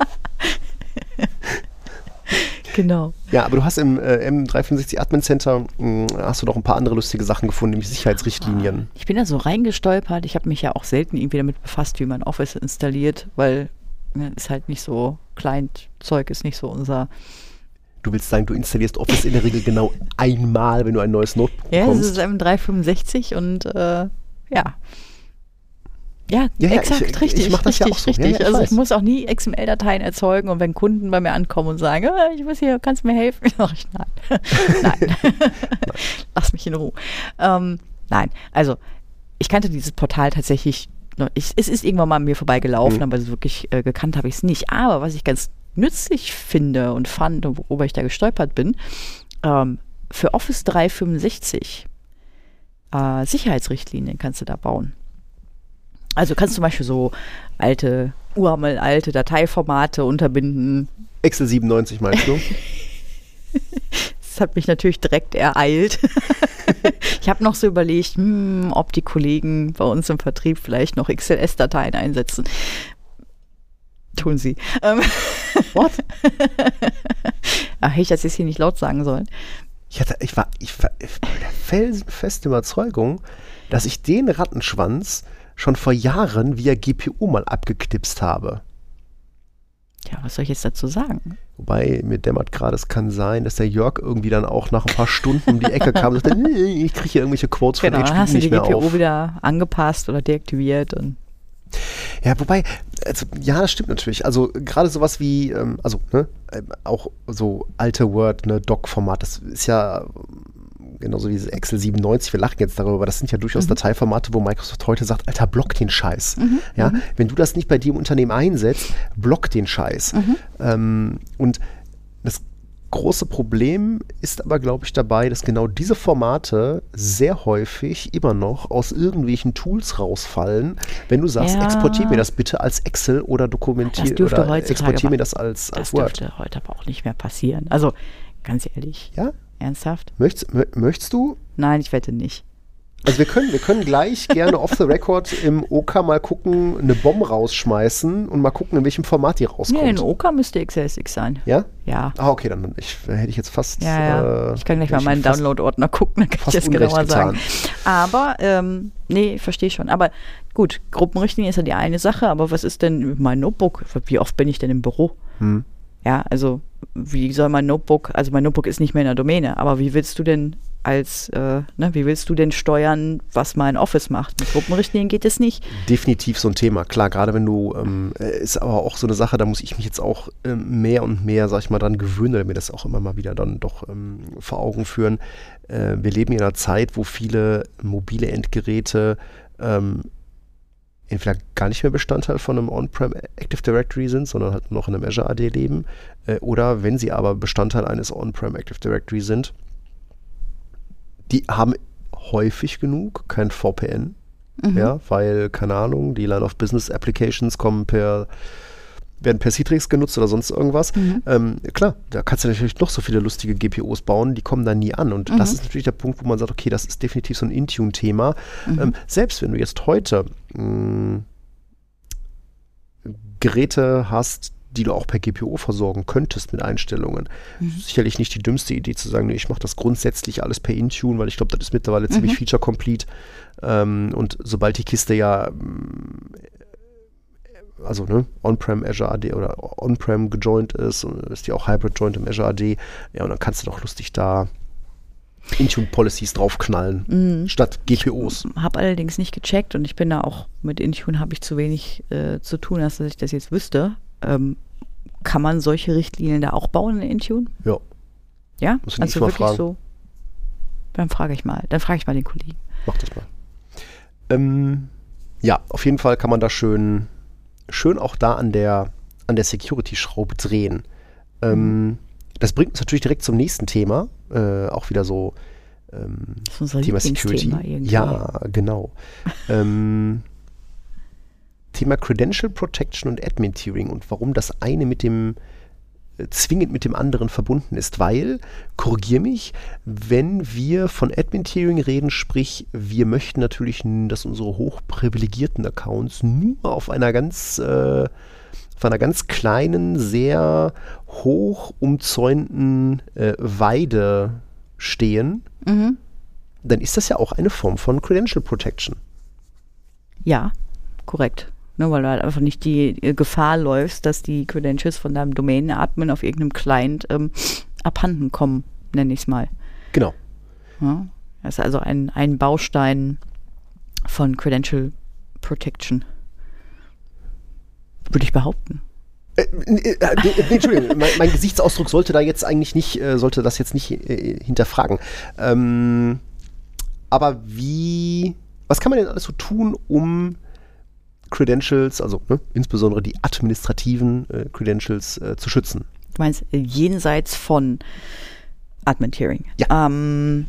Genau. Ja, aber du hast im äh, M dreihundertfünfundsechzig Admin Center, mh, hast du noch ein paar andere lustige Sachen gefunden, nämlich Sicherheitsrichtlinien. Ich bin da so reingestolpert. Ich habe mich ja auch selten irgendwie damit befasst, wie man Office installiert, weil ja, ist halt nicht so, Client-Zeug ist nicht so unser... Du willst sagen, du installierst Office in der Regel genau einmal, wenn du ein neues Notebook ja, bekommst? Ja, es ist M dreihundertfünfundsechzig und äh, ja. Ja, ja, ja, exakt, ich, richtig. Ich mache das richtig, ja auch so. Richtig. Ja, ja, ich also weiß. ich muss auch nie X M L-Dateien erzeugen und wenn Kunden bei mir ankommen und sagen, oh, ich muss hier, kannst du mir helfen? Sag ich, nein. nein. Lass mich in Ruhe. Ähm, nein, also ich kannte dieses Portal tatsächlich, ich, es ist irgendwann mal an mir vorbeigelaufen, mhm. aber so wirklich äh, gekannt habe ich es nicht. Aber was ich ganz nützlich finde und fand und worüber ich da gestolpert bin, ähm, für Office dreihundertfünfundsechzig äh, Sicherheitsrichtlinien kannst du da bauen. Also kannst zum Beispiel so alte, urmal alte Dateiformate unterbinden. Excel siebenundneunzig meinst du? Das hat mich natürlich direkt ereilt. Ich habe noch so überlegt, hm, ob die Kollegen bei uns im Vertrieb vielleicht noch X L S-Dateien einsetzen. Tun sie. Ähm What? Ach, hätte ich das jetzt hier nicht laut sagen sollen. Ich, hatte, ich war ich war der felsenfesten Überzeugung, dass ich den Rattenschwanz schon vor Jahren via G P U mal abgeknipst habe. Ja, was soll ich jetzt dazu sagen? Wobei, mir dämmert gerade, es kann sein, dass der Jörg irgendwie dann auch nach ein paar Stunden um die Ecke kam und sagte, ich kriege hier irgendwelche Quotes genau, von H P dann hast nicht du die mehr G P U auf. wieder angepasst oder deaktiviert und ja, wobei, also, ja, das stimmt natürlich. Also gerade sowas wie, ähm, also ne, äh, auch so alte Word, ne, Doc-Format, das ist ja genauso wie dieses Excel siebenundneunzig, wir lachen jetzt darüber, aber das sind ja durchaus mhm. Dateiformate, wo Microsoft heute sagt, Alter, block den Scheiß. Mhm. Ja, mhm. Wenn du das nicht bei dir im Unternehmen einsetzt, block den Scheiß. Mhm. Ähm, und das große Problem ist aber, glaube ich, dabei, dass genau diese Formate sehr häufig immer noch aus irgendwelchen Tools rausfallen, wenn du sagst, ja. exportier mir das bitte als Excel oder dokumentier oder exportier mir das als, als das Word. Das dürfte heute aber auch nicht mehr passieren. Also, ganz ehrlich. Ja? Ernsthaft? Möchtest, mö- möchtest du? Nein, ich wette nicht. Also wir können, wir können gleich gerne off the record im O K mal gucken, eine Bombe rausschmeißen und mal gucken, in welchem Format die rauskommt. Nee, in O K müsste X L S X sein. Ja? Ja. Ah, okay, dann ich, hätte ich jetzt fast... Ja, ja. Äh, ich kann gleich mal meinen Download-Ordner gucken, dann kann ich das genauer sagen. Aber, ähm, nee, ich verstehe schon. Aber gut, Gruppenrichtlinie ist ja die eine Sache, aber was ist denn mit meinem Notebook? Wie oft bin ich denn im Büro? Hm. Ja, also wie soll mein Notebook, also mein Notebook ist nicht mehr in der Domäne, aber wie willst du denn als, äh, ne, wie willst du denn steuern, was mein Office macht? Mit Gruppenrichtlinien geht es nicht. Definitiv so ein Thema, klar, gerade wenn du, ähm, ist aber auch so eine Sache, da muss ich mich jetzt auch ähm, mehr und mehr, sag ich mal, dran gewöhnen, oder mir das auch immer mal wieder dann doch ähm, vor Augen führen. Äh, wir leben in einer Zeit, wo viele mobile Endgeräte ähm, entweder gar nicht mehr Bestandteil von einem On-Prem Active Directory sind, sondern halt nur noch in einem Azure A D leben, äh, oder wenn sie aber Bestandteil eines On-Prem Active Directory sind, die haben häufig genug kein V P N, mhm. ja, weil, keine Ahnung, die Line of Business Applications kommen per, werden per Citrix genutzt oder sonst irgendwas. Mhm. Ähm, klar, da kannst du natürlich noch so viele lustige G P Os bauen, die kommen da nie an. Und mhm. das ist natürlich der Punkt, wo man sagt, okay, das ist definitiv so ein Intune-Thema. Mhm. Ähm, selbst wenn du jetzt heute mh, Geräte hast, die du auch per G P O versorgen könntest mit Einstellungen. Mhm. Sicherlich nicht die dümmste Idee zu sagen, nee, ich mache das grundsätzlich alles per Intune, weil ich glaube, das ist mittlerweile mhm. ziemlich feature-complete. Ähm, und sobald die Kiste ja also ne, On-Prem Azure A D oder On-Prem gejoint ist, ist die auch Hybrid-Joint im Azure A D, ja, und dann kannst du doch lustig da Intune-Policies draufknallen, mhm. statt G P Os. Ich habe allerdings nicht gecheckt und ich bin da auch, mit Intune habe ich zu wenig äh, zu tun, als dass ich das jetzt wüsste. Ähm, kann man solche Richtlinien da auch bauen in Intune? Ja. Ja? Musst du also mal wirklich fragen. so? Dann frage ich mal. Dann frage ich mal den Kollegen. Mach das mal. Ähm, ja, auf jeden Fall kann man da schön, schön auch da an der, an der Security-Schraube drehen. Ähm, mhm. Das bringt uns natürlich direkt zum nächsten Thema. Äh, auch wieder so ähm, das ist unser Thema Security. Irgendwie. Ja, genau. ähm, Thema Credential Protection und Admin Tiering und warum das eine mit dem äh, zwingend mit dem anderen verbunden ist, weil, korrigier mich, wenn wir von Admin-Tiering reden, sprich, wir möchten natürlich, dass unsere hochprivilegierten Accounts nur auf einer ganz, äh, auf einer ganz kleinen, sehr hoch umzäunten äh, Weide stehen, Mhm. dann ist das ja auch eine Form von Credential Protection. Ja, korrekt. Ne, weil du halt einfach nicht die äh, Gefahr läufst, dass die Credentials von deinem Domain-Admin auf irgendeinem Client ähm, abhanden kommen, nenne ich es mal. Genau. Ja, das ist also ein, ein Baustein von Credential Protection. Würde ich behaupten. Äh, äh, äh, nee, Entschuldigung, mein, mein Gesichtsausdruck sollte da jetzt eigentlich nicht, äh, sollte das jetzt nicht äh, hinterfragen. Ähm, aber wie, was kann man denn alles so tun, um Credentials, also ne, insbesondere die administrativen äh, Credentials äh, zu schützen? Du meinst äh, jenseits von Admin-Tiering? Ja. Ähm,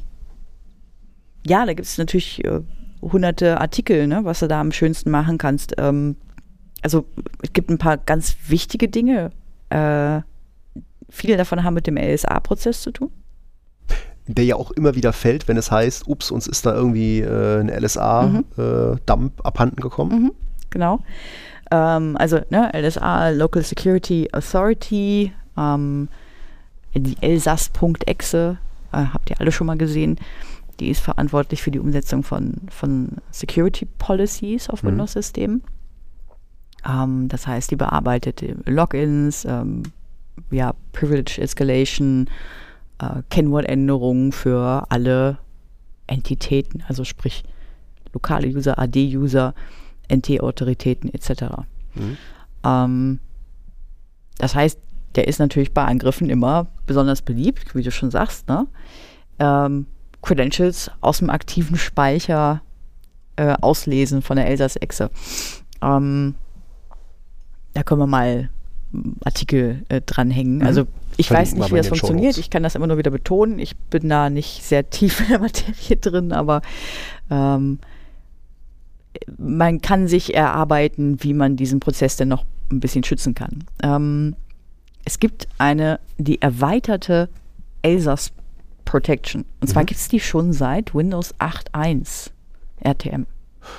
ja, da gibt es natürlich äh, hunderte Artikel, ne, was du da am schönsten machen kannst. Ähm, also es gibt ein paar ganz wichtige Dinge. Äh, viele davon haben mit dem L S A-Prozess zu tun. Der ja auch immer wieder fällt, wenn es heißt, ups, uns ist da irgendwie äh, ein L S A-Dump äh, abhanden gekommen. Mhm, genau. Ähm, also ne, L S A, Local Security Authority, ähm, die L S A S.exe, äh, habt ihr alle schon mal gesehen. Die ist verantwortlich für die Umsetzung von, von Security Policies auf Mhm. Windows-Systemen. Ähm, das heißt, die bearbeitet Logins, ähm, ja, Privilege Escalation, äh, Kennwortänderungen für alle Entitäten, also sprich lokale User, A D-User, N T-Autoritäten et cetera. Mhm. Ähm, das heißt, der ist natürlich bei Angriffen immer besonders beliebt, wie du schon sagst, ne? Ähm, Credentials aus dem aktiven Speicher äh, auslesen von der L S A S-Exe. Ähm, da können wir mal Artikel äh, dranhängen. Mhm. Also ich Verlinken weiß wir nicht, mal wie in das den funktioniert. Shownotes. Ich kann das immer nur wieder betonen. Ich bin da nicht sehr tief in der Materie drin, aber ähm, man kann sich erarbeiten, wie man diesen Prozess denn noch ein bisschen schützen kann. Ähm, es gibt eine, die erweiterte L S A S Protection. Und zwar Mhm. gibt es die schon seit Windows acht Punkt eins R T M.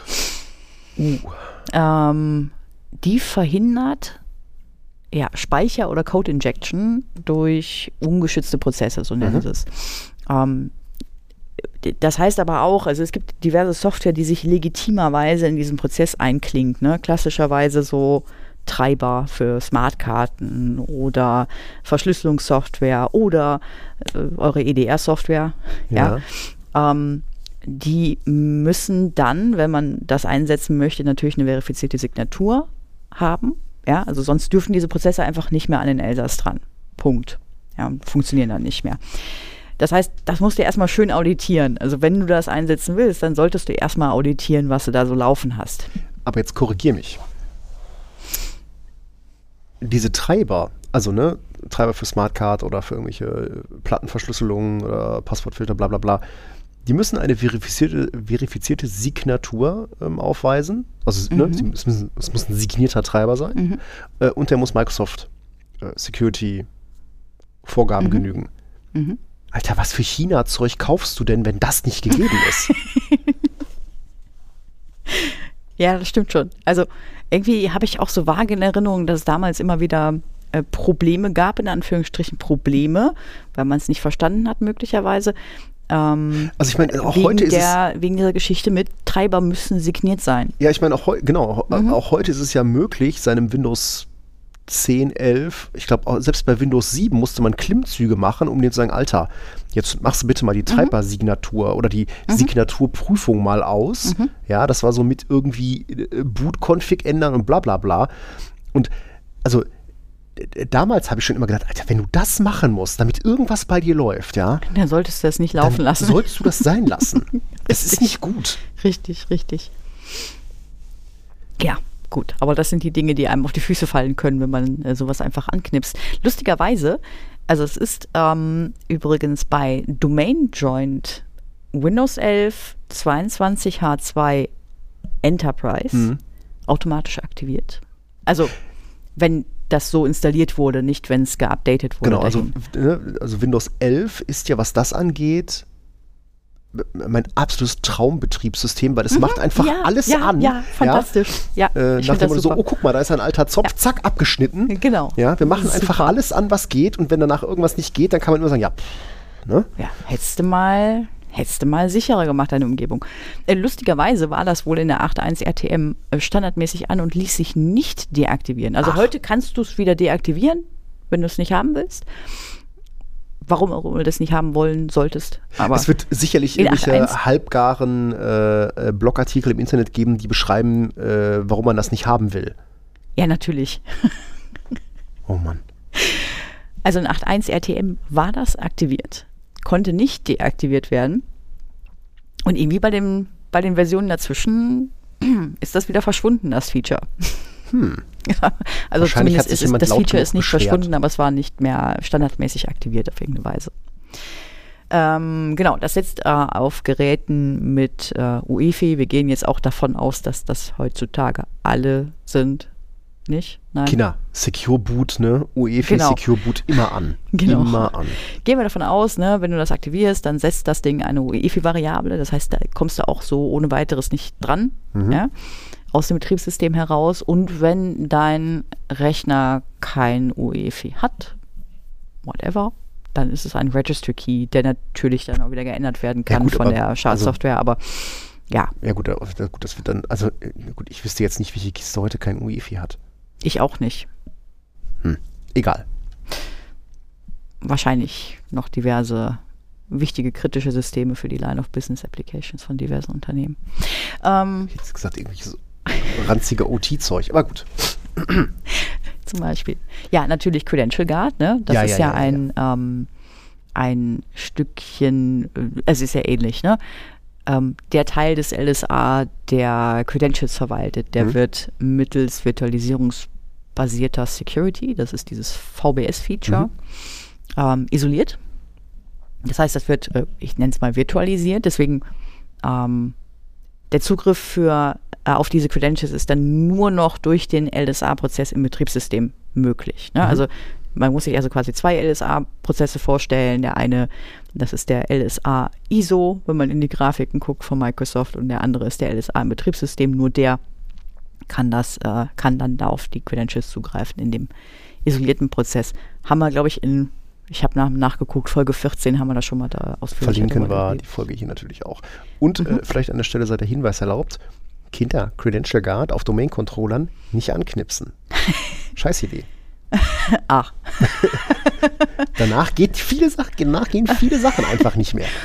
Uh. Ähm, die verhindert ja, Speicher- oder Code-Injection durch ungeschützte Prozesse, so nennen Mhm. sie es. Ähm, d- das heißt aber auch, also es gibt diverse Software, die sich legitimerweise in diesen Prozess einklingt. Ne? Klassischerweise so Treiber für Smartkarten oder Verschlüsselungssoftware oder äh, eure E D R-Software. Ja. Ja. Ähm, die müssen dann, wenn man das einsetzen möchte, natürlich eine verifizierte Signatur haben. Ja, also sonst dürfen diese Prozesse einfach nicht mehr an den L S A S dran. Punkt. Ja, und funktionieren dann nicht mehr. Das heißt, das musst du erstmal schön auditieren. Also wenn du das einsetzen willst, dann solltest du erstmal auditieren, was du da so laufen hast. Aber jetzt korrigier mich. Diese Treiber, also ne, Treiber für Smartcard oder für irgendwelche Plattenverschlüsselungen oder Passwortfilter, bla bla bla, die müssen eine verifizierte, verifizierte Signatur ähm, aufweisen. Also ne, Mhm. sie, es, müssen, es muss ein signierter Treiber sein. Mhm. Äh, und der muss Microsoft äh, Security Vorgaben Mhm. genügen. Mhm. Alter, was für China-Zeug kaufst du denn, wenn das nicht gegeben ist? Ja, das stimmt schon. Also irgendwie habe ich auch so vage in Erinnerung, dass es damals immer wieder äh, Probleme gab, in Anführungsstrichen Probleme, weil man es nicht verstanden hat möglicherweise. Ähm, Also ich meine, auch wegen heute ist es... der, wegen dieser Geschichte mit Treiber müssen signiert sein. Ja, ich meine, auch, heu- genau, Mhm. auch heute ist es ja möglich, seinem Windows zehn, elf, ich glaube, selbst bei Windows sieben musste man Klimmzüge machen, um dem zu sagen, Alter, jetzt machst du bitte mal die Treiber-Signatur oder die Mhm. Signaturprüfung mal aus. Mhm. Ja, das war so mit irgendwie äh, Boot-Config ändern und bla bla bla. Und also d- damals habe ich schon immer gedacht, Alter, wenn du das machen musst, damit irgendwas bei dir läuft, ja, Dann solltest du das nicht laufen dann lassen. solltest du das sein lassen. Das ist nicht gut. Richtig, richtig. Ja, gut. Aber das sind die Dinge, die einem auf die Füße fallen können, wenn man äh, sowas einfach anknipst. Lustigerweise, also es ist ähm, übrigens bei Domain Joint Windows elf zweiundzwanzig H zwei Enterprise Mhm. automatisch aktiviert. Also wenn das so installiert wurde, nicht wenn es geupdatet wurde. Genau, also, dahin. also Windows elf ist ja, was das angeht, mein absolutes Traumbetriebssystem, weil es Mhm, macht einfach ja, alles ja, an. Ja, fantastisch. Ja, Äh, ich nach find dem das Motto so, super. oh, guck mal, da ist ein alter Zopf, Ja. zack, abgeschnitten. Genau. Ja, wir machen einfach Super. alles an, was geht, und wenn danach irgendwas nicht geht, dann kann man immer sagen, ja, pff, ne? Ja, hättest du mal, hättest du mal sicherer gemacht, deine Umgebung. Äh, lustigerweise war das wohl in der acht Punkt eins R T M äh, standardmäßig an und ließ sich nicht deaktivieren. Also Ach. heute kannst du es wieder deaktivieren, wenn du es nicht haben willst. Warum auch immer du das nicht haben wollen solltest. Aber Es wird sicherlich in acht Punkt irgendwelche eins halbgaren äh, äh, Blogartikel im Internet geben, die beschreiben, äh, warum man das nicht haben will. ja, natürlich. Oh Mann. Also in acht Punkt eins R T M war das aktiviert, konnte nicht deaktiviert werden. Und irgendwie bei, dem, bei den Versionen dazwischen ist das wieder verschwunden, das Feature. Hm. Ja, also Wahrscheinlich hat zumindest sich ist, ist jemand das laut Feature genug ist nicht beschwert. verschwunden, aber es war nicht mehr standardmäßig aktiviert auf irgendeine Weise. Ähm, genau, das setzt äh, auf Geräten mit äh, U E F I. Wir gehen jetzt auch davon aus, dass das heutzutage alle sind. Nicht? Nein. Kinder, Secure Boot, ne? U E F I Genau. Secure Boot immer an. Genau. Immer an. Gehen wir davon aus, ne, wenn du das aktivierst, dann setzt das Ding eine U E F I-Variable. Das heißt, da kommst du auch so ohne weiteres nicht dran, Mhm. ja, aus dem Betriebssystem heraus. Und wenn dein Rechner kein U E F I hat, whatever, dann ist es ein Register Key, der natürlich dann auch wieder geändert werden kann Ja, gut, von aber- der Schadsoftware. Aber ja, Ja gut, äh, gut, das wird dann, also äh, gut, ich wüsste jetzt nicht, welche Kiste heute kein U E F I hat. ich auch nicht. Hm. Egal. Wahrscheinlich noch diverse wichtige kritische Systeme für die Line of Business Applications von diversen Unternehmen. Ähm, Ich hätte jetzt gesagt, irgendwie so ranzige O T-Zeug, aber gut. Zum Beispiel. Ja, natürlich Credential Guard, ne? Das Ja, ist ja, ja, ja, ein, Ähm, ein Stückchen, äh, es ist ja ähnlich, ne? Ähm, der Teil des L S A, der Credentials verwaltet, der Mhm. wird mittels virtualisierungsbasierter Security, das ist dieses V B S-Feature, Mhm. ähm, isoliert. Das heißt, das wird, äh, ich nenne es mal virtualisiert, deswegen ähm, der Zugriff für, äh, auf diese Credentials ist dann nur noch durch den L S A-Prozess im Betriebssystem möglich. Ne? Mhm. Also man muss sich also quasi zwei L S A-Prozesse vorstellen. Der eine, das ist der L S A I S O, wenn man in die Grafiken guckt von Microsoft, und der andere ist der L S A im Betriebssystem. Nur der kann das, äh, kann dann da auf die Credentials zugreifen in dem isolierten Prozess. Haben wir, glaube ich, in, ich habe nach, nachgeguckt, Folge vierzehn haben wir das schon mal da ausführlich. Verlinken wir die Folge hier natürlich auch. Und Mhm. äh, vielleicht an der Stelle sei der Hinweis erlaubt, Kinder, Credential Guard auf Domain-Controllern nicht anknipsen. Scheiß Idee. Ach, Danach geht viele Sachen, danach gehen viele Sachen einfach nicht mehr.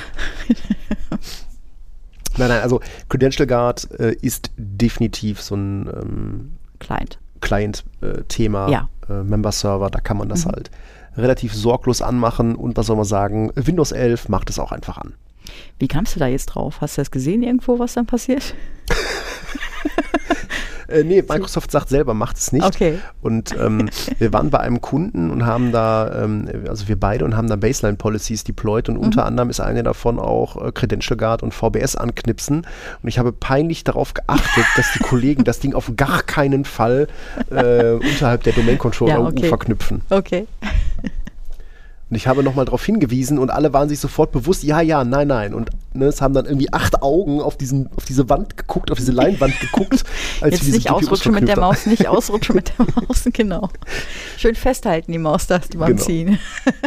Nein, nein, also Credential Guard äh, ist definitiv so ein ähm, Client. Client-Thema, Ja. äh, Member-Server, da kann man das Mhm. halt relativ sorglos anmachen, und was soll man sagen, Windows elf macht es auch einfach an. Wie kamst du da jetzt drauf? Hast du das gesehen irgendwo, was dann passiert? Äh, nee, Microsoft sagt selber, macht es nicht. Okay. Und ähm, wir waren bei einem Kunden und haben da, ähm, also wir beide, und haben da Baseline-Policies deployed, und Mhm. unter anderem ist eine davon auch äh, Credential Guard und V B S anknipsen. Und ich habe peinlich darauf geachtet, dass die Kollegen das Ding auf gar keinen Fall äh, unterhalb der Domain-Controller Ja, U okay. verknüpfen. Okay. Und ich habe nochmal darauf hingewiesen, und alle waren sich sofort bewusst, ja, ja, nein, nein. Und ne, es haben dann irgendwie acht Augen auf, diesen, auf diese Wand geguckt, auf diese Leinwand geguckt, als Jetzt wir diese nicht G P Us ausrutschen mit der verknüpft haben. Maus, nicht ausrutschen mit der Maus, genau. Schön festhalten, die Maustaste beim Genau. Ziehen.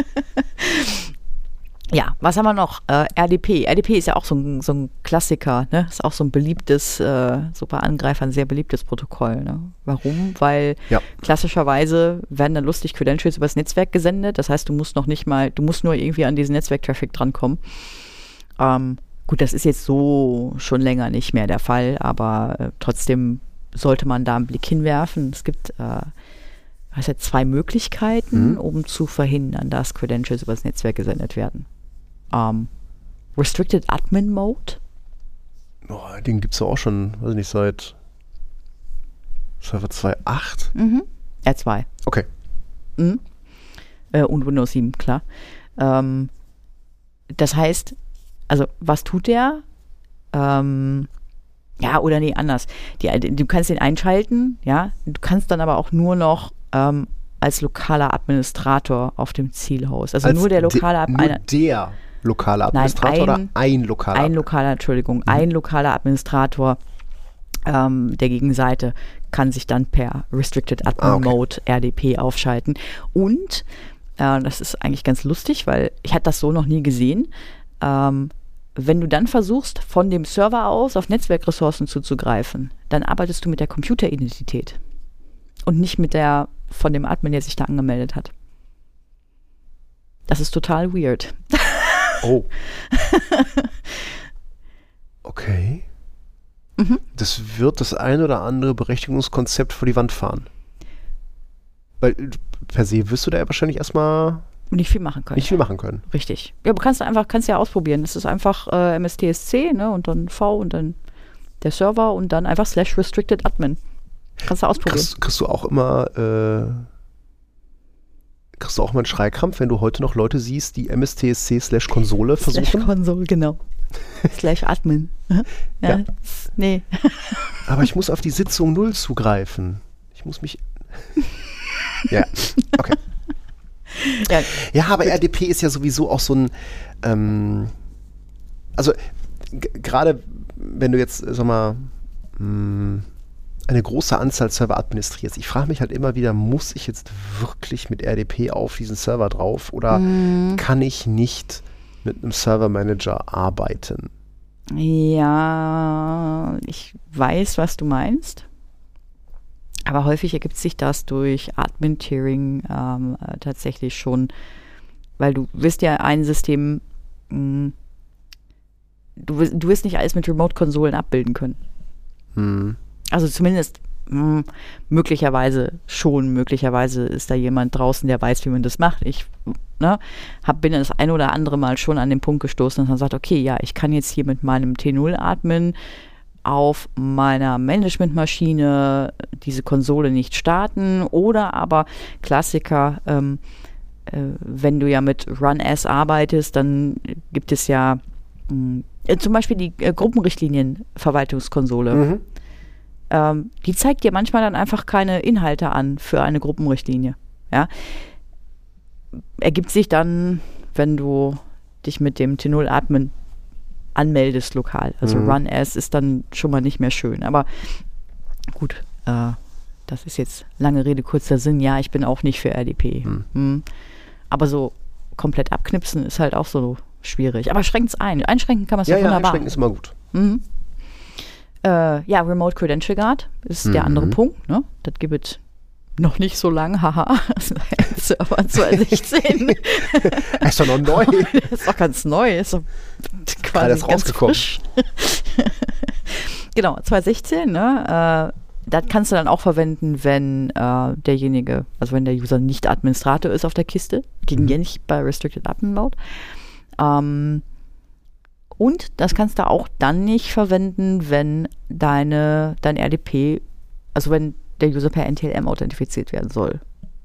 Ja, was haben wir noch? Äh, R D P. R D P ist ja auch so ein, so ein Klassiker, ne? Ist auch so ein beliebtes, äh, so bei Angreifern sehr beliebtes Protokoll. Ne? Warum? Weil Ja. klassischerweise werden dann lustig Credentials übers Netzwerk gesendet. Das heißt, du musst noch nicht mal, du musst nur irgendwie an diesen Netzwerk-Traffic drankommen. Ähm, gut, das ist jetzt so schon länger nicht mehr der Fall, aber äh, trotzdem sollte man da einen Blick hinwerfen. Es gibt äh, was ja, zwei Möglichkeiten, Mhm. um zu verhindern, dass Credentials übers Netzwerk gesendet werden. Um, Restricted Admin Mode. Oh, den gibt es ja auch schon, weiß ich nicht, seit Server zwei Punkt acht. Mhm. R zwei. Okay. Mhm. Äh, und Windows sieben, klar. Ähm, das heißt, also was tut der? Ähm, ja, oder nee, anders. Die, du kannst den einschalten, ja. Du kannst dann aber auch nur noch ähm, als lokaler Administrator auf dem Zielhost. Also Als nur der lokale de, Administrator. nur der lokale Administrator Nein, ein, oder ein lokaler? Ein lokaler, Entschuldigung, mhm. ein lokaler Administrator ähm, der Gegenseite kann sich dann per Restricted Admin ah, okay. Mode R D P aufschalten. Und äh, das ist eigentlich ganz lustig, weil ich hatte das so noch nie gesehen. Ähm, wenn du dann versuchst, von dem Server aus auf Netzwerkressourcen zuzugreifen, dann arbeitest du mit der Computeridentität und nicht mit der von dem Admin, der sich da angemeldet hat. Das ist total weird. Oh. Okay. Mhm. Das wird das ein oder andere Berechtigungskonzept vor die Wand fahren. Weil per se wirst du da ja wahrscheinlich erstmal nicht viel machen können. Nicht viel machen können. Richtig. Ja, aber kannst du einfach, kannst ja ausprobieren. Es ist einfach äh, M S T S C, ne, und dann V und dann der Server und dann einfach slash restricted admin. Kannst du ausprobieren. Kriegst, kriegst du auch immer äh, kriegst du auch mal einen Schreikrampf, wenn du heute noch Leute siehst, die M S T S C slash Konsole versuchen? Slash Konsole, genau. slash admin. ja, ja. Nee. Aber ich muss auf die Sitzung null zugreifen. Ich muss mich... ja, okay. Ja, ja, aber R D P ist ja sowieso auch so ein, ähm, also g- gerade wenn du jetzt, sag mal, mh, eine große Anzahl Server administrierst, ich frage mich halt immer wieder, muss ich jetzt wirklich mit R D P auf diesen Server drauf oder mhm. kann ich nicht mit einem Server-Manager arbeiten? Ja, ich weiß, was du meinst. Aber häufig ergibt sich das durch Admin-Tiering ähm, äh, tatsächlich schon, weil du wirst ja ein System, mh, du, wirst, du wirst nicht alles mit Remote-Konsolen abbilden können. Hm. Also zumindest mh, möglicherweise schon, möglicherweise ist da jemand draußen, der weiß, wie man das macht. Ich ne, hab, bin das ein oder andere Mal schon an den Punkt gestoßen, dass man sagt, okay, ja, ich kann jetzt hier mit meinem T null Admin auf meiner Managementmaschine diese Konsole nicht starten oder aber Klassiker, ähm, äh, wenn du ja mit Run As arbeitest, dann gibt es ja mh, äh, zum Beispiel die äh, Gruppenrichtlinien-Verwaltungskonsole. Mhm. Ähm, die zeigt dir manchmal dann einfach keine Inhalte an für eine Gruppenrichtlinie. Ja? Ergibt sich dann, wenn du dich mit dem T null Admin anmeldest lokal. Also mhm. Run As ist dann schon mal nicht mehr schön. Aber gut, äh, das ist jetzt lange Rede, kurzer Sinn. Ja, ich bin auch nicht für R D P. Mhm. Mhm. Aber so komplett abknipsen ist halt auch so schwierig. Aber schränkt es ein. Einschränken kann man es ja, ja wunderbar. Ja, einschränken ist immer gut. Mhm. Äh, ja, Remote Credential Guard ist mhm. der andere Punkt. Ne? Das gibt es noch nicht so lang, haha. Server zwanzig sechzehn. Ist doch noch neu. Ist doch ganz neu. Ist doch quasi das ganz rausgekommen. Frisch. Genau, zwanzig sechzehn, ne? Äh, das kannst du dann auch verwenden, wenn äh, derjenige, also wenn der User nicht Administrator ist auf der Kiste. Ging ja nicht bei Restricted Admin Mode. Ähm, und das kannst du auch dann nicht verwenden, wenn deine, dein R D P, also wenn der User per N T L M authentifiziert werden soll.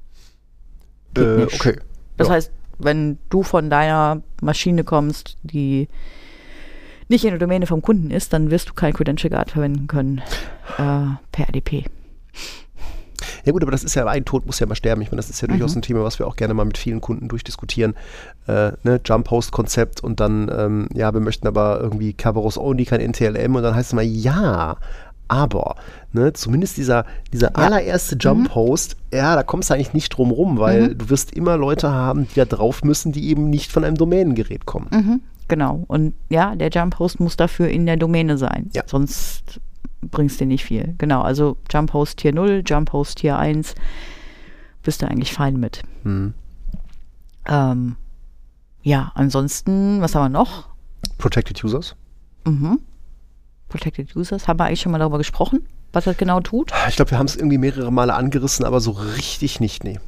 Äh, okay. Das ja. heißt, wenn du von deiner Maschine kommst, die nicht in der Domäne vom Kunden ist, dann wirst du kein Credential Guard verwenden können äh, per R D P. Ja gut, aber das ist ja, ein Tod muss ja mal sterben. Ich meine, das ist ja mhm. durchaus ein Thema, was wir auch gerne mal mit vielen Kunden durchdiskutieren. Äh, ne, Jump-Host-Konzept und dann, ähm, ja, wir möchten aber irgendwie Kerberos-Only, kein N T L M und dann heißt es mal, ja, aber, ne, zumindest dieser, dieser ja. allererste Jump-Host, mhm. ja, da kommst du eigentlich nicht drum rum, weil mhm. du wirst immer Leute haben, die da drauf müssen, die eben nicht von einem Domänengerät kommen. Mhm, genau. Und ja, der Jump-Host muss dafür in der Domäne sein. Ja. Sonst bringst dir nicht viel. Genau, also Jump-Host Tier null, Jump-Host Tier eins, bist du eigentlich fein mit. Mhm. Ähm, ja, ansonsten, was haben wir noch? Protected Users. Mhm. Protected Users, haben wir eigentlich schon mal darüber gesprochen, was das genau tut? Ich glaube, wir haben es irgendwie mehrere Male angerissen, aber so richtig nicht, nee.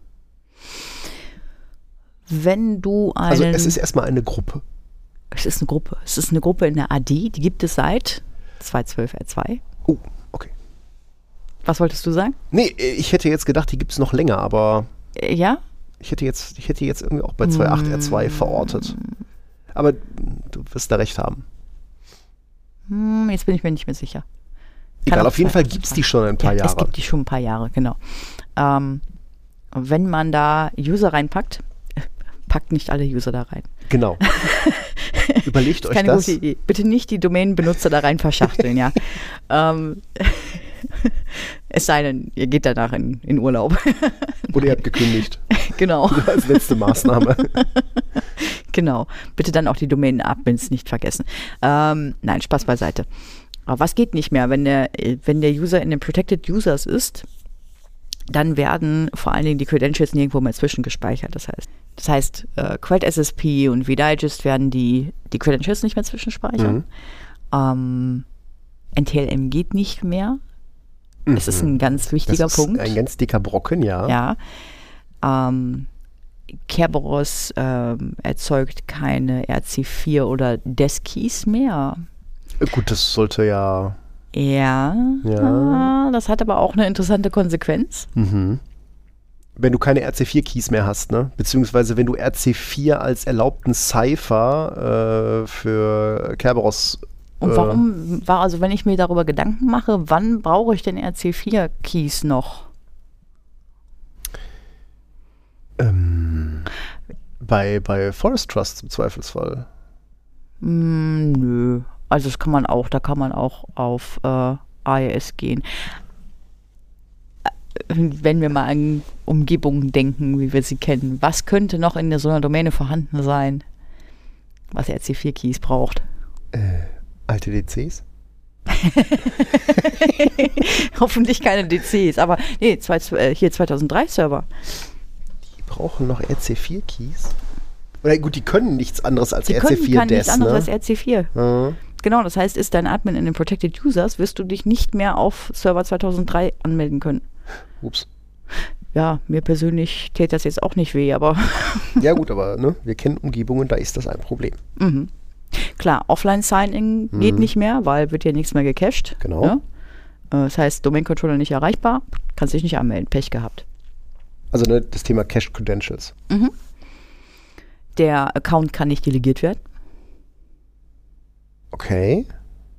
Wenn du einen... Also es ist erstmal eine Gruppe. Es ist eine Gruppe. Es ist eine Gruppe in der A D, die gibt es seit zwei Punkt zwölf R zwei. Oh, okay. Was wolltest du sagen? Nee, ich hätte jetzt gedacht, die gibt es noch länger, aber... Ja? Ich hätte jetzt, ich hätte jetzt irgendwie auch bei zwei Punkt acht R zwei verortet. Aber du wirst da recht haben. Hm, jetzt bin ich mir nicht mehr sicher. Egal, auf jeden Fall gibt es die schon ein paar ja, Jahre. Es gibt die schon ein paar Jahre, genau. Ähm, wenn man da User reinpackt, packt nicht alle User da rein. Genau. Überlegt euch Keine das. gute Idee. Bitte nicht die Domänenbenutzer da rein verschachteln, ja. ähm, es sei denn, ihr geht danach in, in Urlaub. Oder ihr habt gekündigt. Genau. Als letzte Maßnahme. Genau. Bitte dann auch die Domänen-Admins nicht vergessen. Ähm, nein, Spaß beiseite. Aber was geht nicht mehr? Wenn der, wenn der User in den Protected Users ist, dann werden vor allen Dingen die Credentials nirgendwo mehr zwischengespeichert. Das heißt, das heißt äh, Quelled S S P und vDigest werden die, die Credentials nicht mehr zwischenspeichern. Mhm. Ähm, N T L M geht nicht mehr. Mhm. Das ist ein ganz wichtiger das ist Punkt. Ein ganz dicker Brocken, ja. Ja. Ähm, Kerberos ähm, erzeugt keine R C vier oder D E S Keys mehr. Gut, das sollte ja... Ja, ja. Das hat aber auch eine interessante Konsequenz. Mhm. Wenn du keine R C vier Keys mehr hast, ne? Beziehungsweise wenn du R C vier als erlaubten Cipher äh, für Kerberos... Und warum, war also wenn ich mir darüber Gedanken mache, wann brauche ich denn R C vier Keys noch? Ähm, bei, bei Forest Trust im Zweifelsfall. Mm, nö. Also das kann man auch, da kann man auch auf äh, A E S gehen. Wenn wir mal an Umgebungen denken, wie wir sie kennen, was könnte noch in so einer Domäne vorhanden sein, was R C vier Keys braucht? Äh, alte D Cs? Hoffentlich keine D Cs, aber nee, zwei, hier zweitausenddrei Server. Die brauchen noch R C vier Keys? Oder gut, die können nichts anderes als die R C vier können D E nichts S, anderes ne? als R C vier. Mhm. Genau, das heißt, ist dein Admin in den Protected Users, wirst du dich nicht mehr auf Server zweitausenddrei anmelden können. Ups. Ja, mir persönlich täte das jetzt auch nicht weh, aber... Ja gut, aber ne, wir kennen Umgebungen, da ist das ein Problem. Mhm. Klar, Offline-Signing Mhm. geht nicht mehr, weil wird ja nichts mehr gecached. Genau. Ja? Das heißt, Domain-Controller nicht erreichbar, kannst dich nicht anmelden, Pech gehabt. Also ne, das Thema Cached Credentials. Mhm. Der Account kann nicht delegiert werden. Okay.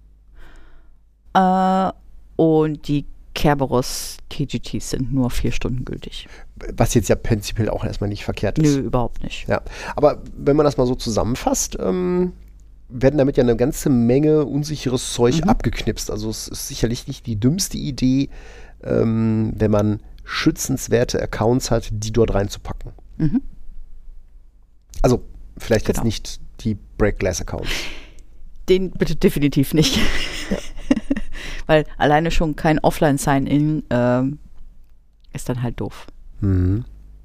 Äh, und die Kerberos T G Ts sind nur vier Stunden gültig. Was jetzt ja prinzipiell auch erstmal nicht verkehrt ist. Nö, überhaupt nicht. Ja, aber wenn man das mal so zusammenfasst, ähm, werden damit ja eine ganze Menge unsicheres Zeug Mhm. abgeknipst. Also es ist sicherlich nicht die dümmste Idee, ähm, wenn man schützenswerte Accounts hat, die dort reinzupacken. Mhm. Also vielleicht Genau. jetzt nicht die Break-Glass-Accounts. Den bitte definitiv nicht. Ja. Weil alleine schon kein Offline-Sign-In ähm, ist dann halt doof. Mhm.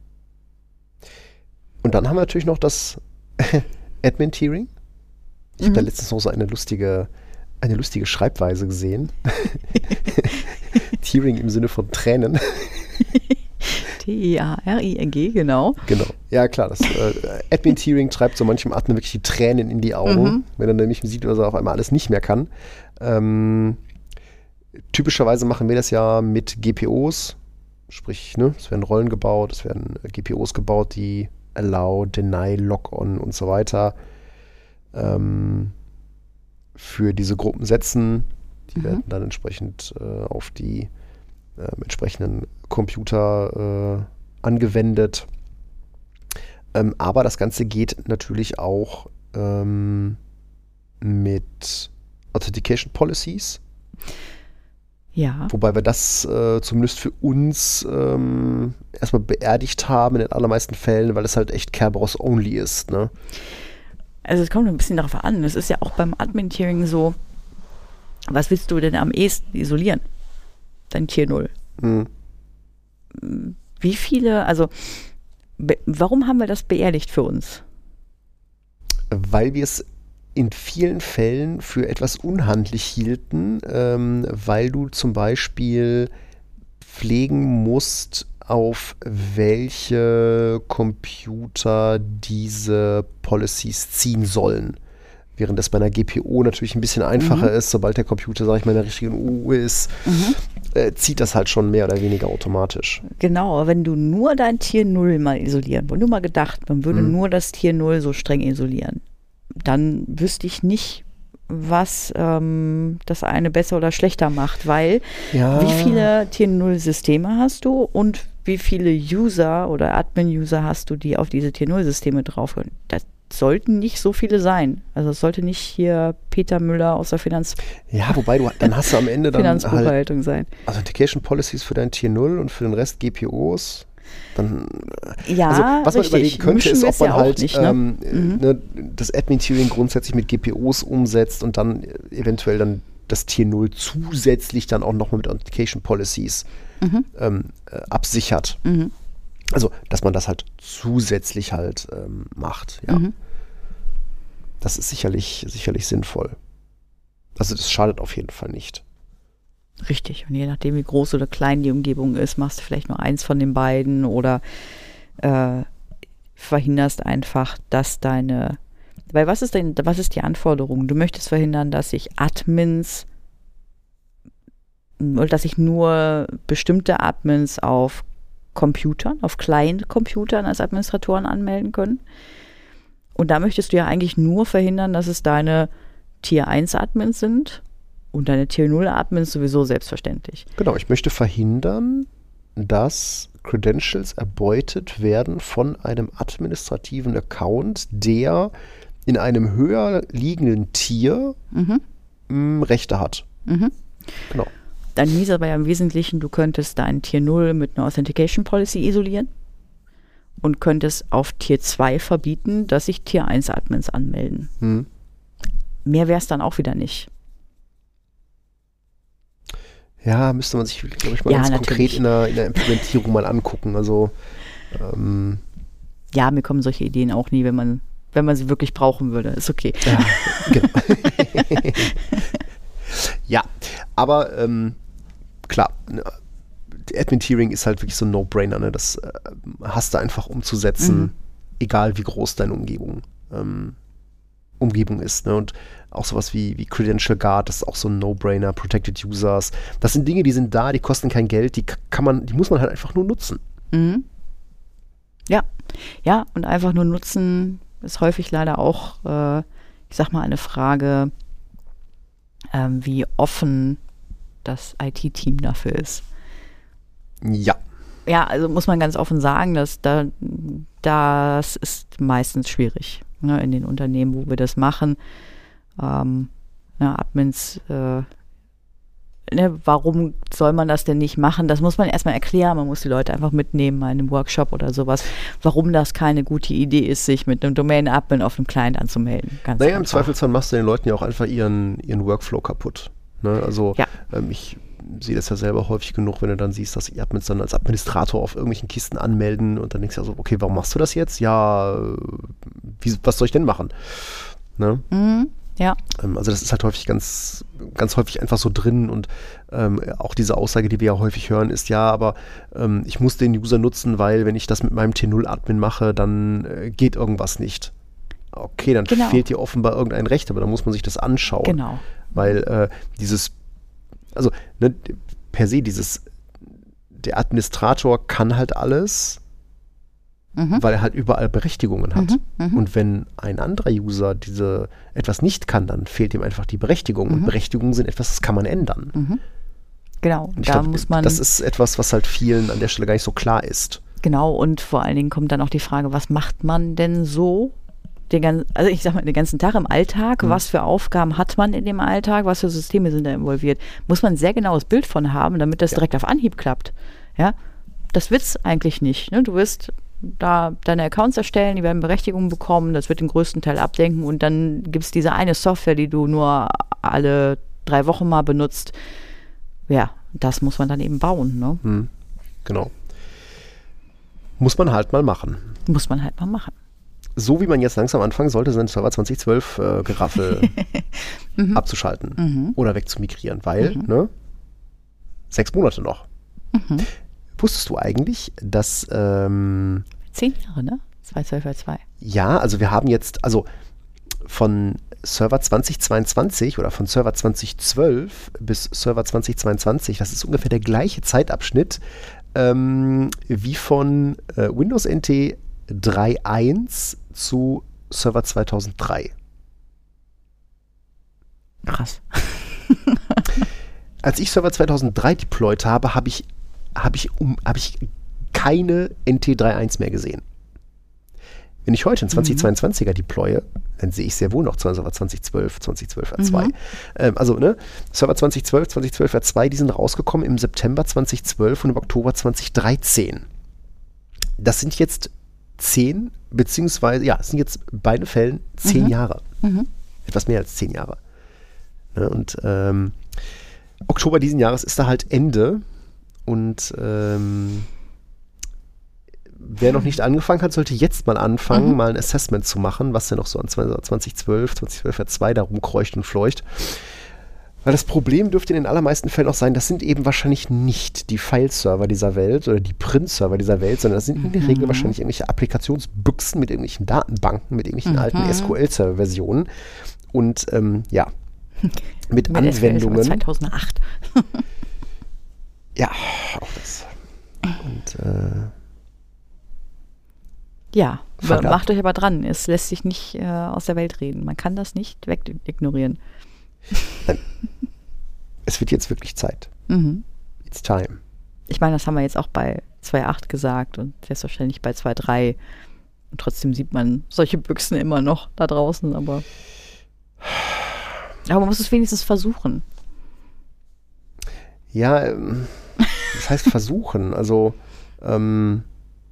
Und dann haben wir natürlich noch das Admin-Tiering. Ich habe Mhm. da letztens noch so eine lustige, eine lustige Schreibweise gesehen. Tiering im Sinne von Tränen. T E A R I N G, genau. Genau. Ja, klar. Das äh, Admin-Tiering treibt so manchem Admin wirklich die Tränen in die Augen, Mhm. wenn er nämlich sieht, dass er auf einmal alles nicht mehr kann. Ähm, typischerweise machen wir das ja mit G P Os. Sprich, ne, es werden Rollen gebaut, es werden äh, G P Os gebaut, die Allow, Deny, Lock-on und so weiter ähm, für diese Gruppen setzen. Die Mhm. werden dann entsprechend äh, auf die äh, entsprechenden Computer äh, angewendet. Ähm, aber das Ganze geht natürlich auch ähm, mit Authentication Policies. Ja. Wobei wir das äh, zumindest für uns ähm, erstmal beerdigt haben in den allermeisten Fällen, weil es halt echt Kerberos-only ist. Ne? Also es kommt ein bisschen darauf an. Es ist ja auch beim Admin-Tiering so, was willst du denn am ehesten isolieren? Dein Tier null. Hm. Wie viele, also be- warum haben wir das beerdigt für uns? Weil wir es in vielen Fällen für etwas unhandlich hielten, ähm, weil du zum Beispiel pflegen musst, auf welche Computer diese Policies ziehen sollen. Während das bei einer G P O natürlich ein bisschen einfacher Mhm. ist, sobald der Computer, sag ich mal, in der richtigen U ist, Mhm. äh, zieht das halt schon mehr oder weniger automatisch. Genau, aber wenn du nur dein Tier null mal isolieren, nur mal gedacht, man würde Mhm. nur das Tier null so streng isolieren, dann wüsste ich nicht, was ähm, das eine besser oder schlechter macht, weil Ja. wie viele Tier null Systeme hast du und wie viele User oder Admin-User hast du, die auf diese Tier null Systeme drauf können? Das sollten nicht so viele sein. Also es sollte nicht hier Peter Müller aus der Finanz Ja, wobei du, dann hast du am Ende dann halt Finanzbuchhaltung sein. Authentication Policies für dein Tier null und für den Rest G P Os. Dann, Ja, also was man richtig. überlegen könnte, Mischen ist, wir ob es ja man auch halt nicht, ne? ähm, Mhm. ne, das Admin-Tiering grundsätzlich mit G P Os umsetzt und dann eventuell dann das Tier null zusätzlich dann auch nochmal mit Authentication Policies Mhm. ähm, äh, absichert. Mhm. Also, dass man das halt zusätzlich halt ähm, macht. Ja. Mhm. Das ist sicherlich, sicherlich sinnvoll. Also, das schadet auf jeden Fall nicht. Richtig. Und je nachdem, wie groß oder klein die Umgebung ist, machst du vielleicht nur eins von den beiden oder äh, verhinderst einfach, dass deine. Weil was ist denn, was ist die Anforderung? Du möchtest verhindern, dass sich Admins oder dass sich nur bestimmte Admins auf Computern, auf Client-Computern als Administratoren anmelden können. Und da möchtest du ja eigentlich nur verhindern, dass es deine Tier eins Admins sind und deine Tier null Admins sowieso selbstverständlich. Genau, ich möchte verhindern, dass Credentials erbeutet werden von einem administrativen Account, der in einem höher liegenden Tier Mhm. mh, Rechte hat. Mhm. Genau. Dann hieß aber ja im Wesentlichen, du könntest dein Tier null mit einer Authentication Policy isolieren und könntest auf Tier zwei verbieten, dass sich Tier eins Admins anmelden. Hm. Mehr wäre es dann auch wieder nicht. Ja, müsste man sich, glaube ich, mal Ja, ganz natürlich. konkret in der, in der Implementierung mal angucken. Also, ähm, Ja, mir kommen solche Ideen auch nie, wenn man, wenn man sie wirklich brauchen würde. Ist okay. ja, genau. Ja, aber ähm, klar, ne, Admin-Tiering ist halt wirklich so ein No-Brainer. Ne? Das äh, hast du einfach umzusetzen, Mhm. egal wie groß deine Umgebung, ähm, Umgebung ist. Ne? Und auch sowas wie, wie Credential Guard, das ist auch so ein No-Brainer, Protected Users. Das sind Dinge, die sind da, die kosten kein Geld, die k- kann man, die muss man halt einfach nur nutzen. Mhm. Ja, ja, und einfach nur nutzen ist häufig leider auch, äh, ich sag mal, eine Frage, ähm, wie offen das I T-Team dafür ist. Ja. Ja, also muss man ganz offen sagen, dass da, das ist meistens schwierig, ne, in den Unternehmen, wo wir das machen. Ähm, ja, Admins, äh, ne, warum soll man das denn nicht machen? Das muss man erstmal erklären. Man muss die Leute einfach mitnehmen in einem Workshop oder sowas, warum das keine gute Idee ist, sich mit einem Domain-Admin auf einem Client anzumelden. Ganz Naja, im einfach. Zweifelsfall machst du den Leuten ja auch einfach ihren, ihren Workflow kaputt. Ne? Also Ja. ähm, ich sehe das ja selber häufig genug, wenn du dann siehst, dass die Admins dann als Administrator auf irgendwelchen Kisten anmelden und dann denkst du ja so, okay, warum machst du das jetzt? Ja, äh, wie, was soll ich denn machen? Ne? Mhm, ja, Ähm, also das ist halt häufig ganz, ganz häufig einfach so drin und ähm, auch diese Aussage, die wir ja häufig hören, ist ja, aber ähm, ich muss den User nutzen, weil wenn ich das mit meinem T null Admin mache, dann äh, geht irgendwas nicht. Okay, dann Genau. fehlt dir offenbar irgendein Recht, aber dann muss man sich das anschauen. genau. Weil äh, dieses, also ne, per se dieses, der Administrator kann halt alles, Mhm. weil er halt überall Berechtigungen hat. Mhm, mhm. Und wenn ein anderer User diese etwas nicht kann, dann fehlt ihm einfach die Berechtigung. Und Mhm. Berechtigungen sind etwas, das kann man ändern. Mhm. Genau, Und ich da glaub, muss man, das ist etwas, was halt vielen an der Stelle gar nicht so klar ist. genau, und vor allen Dingen kommt dann auch die Frage, was macht man denn so? Den gan- also ich sag mal, den ganzen Tag im Alltag, Mhm. was für Aufgaben hat man in dem Alltag, was für Systeme sind da involviert? Muss man ein sehr genaues Bild von haben, damit das Ja. direkt auf Anhieb klappt. Ja, das wird's eigentlich nicht. Ne? Du wirst da deine Accounts erstellen, die werden Berechtigungen bekommen, das wird den größten Teil abdenken und dann gibt es diese eine Software, die du nur alle drei Wochen mal benutzt. Ja, das muss man dann eben bauen. Ne? Hm. Genau. Muss man halt mal machen. Muss man halt mal machen. So wie man jetzt langsam anfangen sollte, sein Server zwanzig zwölf äh, Geraffel abzuschalten Mhm. oder wegzumigrieren, weil, Mhm. ne, sechs Monate noch. Mhm. Wusstest du eigentlich, dass, ähm, Zehn Jahre, ne? zwei zwölf zwei. ja, also wir haben jetzt, also von Server zwanzig zweiundzwanzig oder von Server zwanzig zwölf bis Server zwanzig zweiundzwanzig, das ist ungefähr der gleiche Zeitabschnitt ähm, wie von äh, Windows N T drei Punkt eins zu Server zweitausenddrei. Krass. Als ich Server zweitausenddrei deployed habe, habe ich, hab ich, um, hab ich keine N T drei Punkt eins mehr gesehen. Wenn ich heute einen zweitausendzweiundzwanziger deploye, dann sehe ich sehr wohl noch Server zweitausendzwölf, zweitausendzwölf R zwei. Mhm. Ähm, also, ne, Server zweitausendzwölf, zweitausendzwölf R zwei, die sind rausgekommen im September zweitausendzwölf und im Oktober zweitausenddreizehn. Das sind jetzt zehn, beziehungsweise, ja, es sind jetzt in beiden Fällen zehn mhm. Jahre. Mhm. Etwas mehr als zehn Jahre. Ne, und ähm, Oktober diesen Jahres ist da halt Ende und ähm, wer noch nicht angefangen hat, sollte jetzt mal anfangen, mhm. mal ein Assessment zu machen, was denn noch so an zweitausendzwölf, zweitausendzwölf R zwei da rumkreucht und fleucht. Weil das Problem dürfte in den allermeisten Fällen auch sein, das sind eben wahrscheinlich nicht die File-Server dieser Welt oder die Print-Server dieser Welt, sondern das sind in der Regel wahrscheinlich irgendwelche Applikationsbüchsen mit irgendwelchen Datenbanken, mit irgendwelchen mhm. alten S Q L-Server-Versionen und ähm, ja, mit, mit Anwendungen. zweitausendacht. Ja, auch das. Und äh, ja, macht euch aber dran. Es lässt sich nicht äh, aus der Welt reden. Man kann das nicht wegignorieren. Nein. Es wird jetzt wirklich Zeit. Mhm. It's time. Ich meine, das haben wir jetzt auch bei zwei Punkt acht gesagt und selbstverständlich bei zwei Punkt drei. Und trotzdem sieht man solche Büchsen immer noch da draußen. Aber, aber man muss es wenigstens versuchen. Ja, ähm, das heißt versuchen. Also, ähm,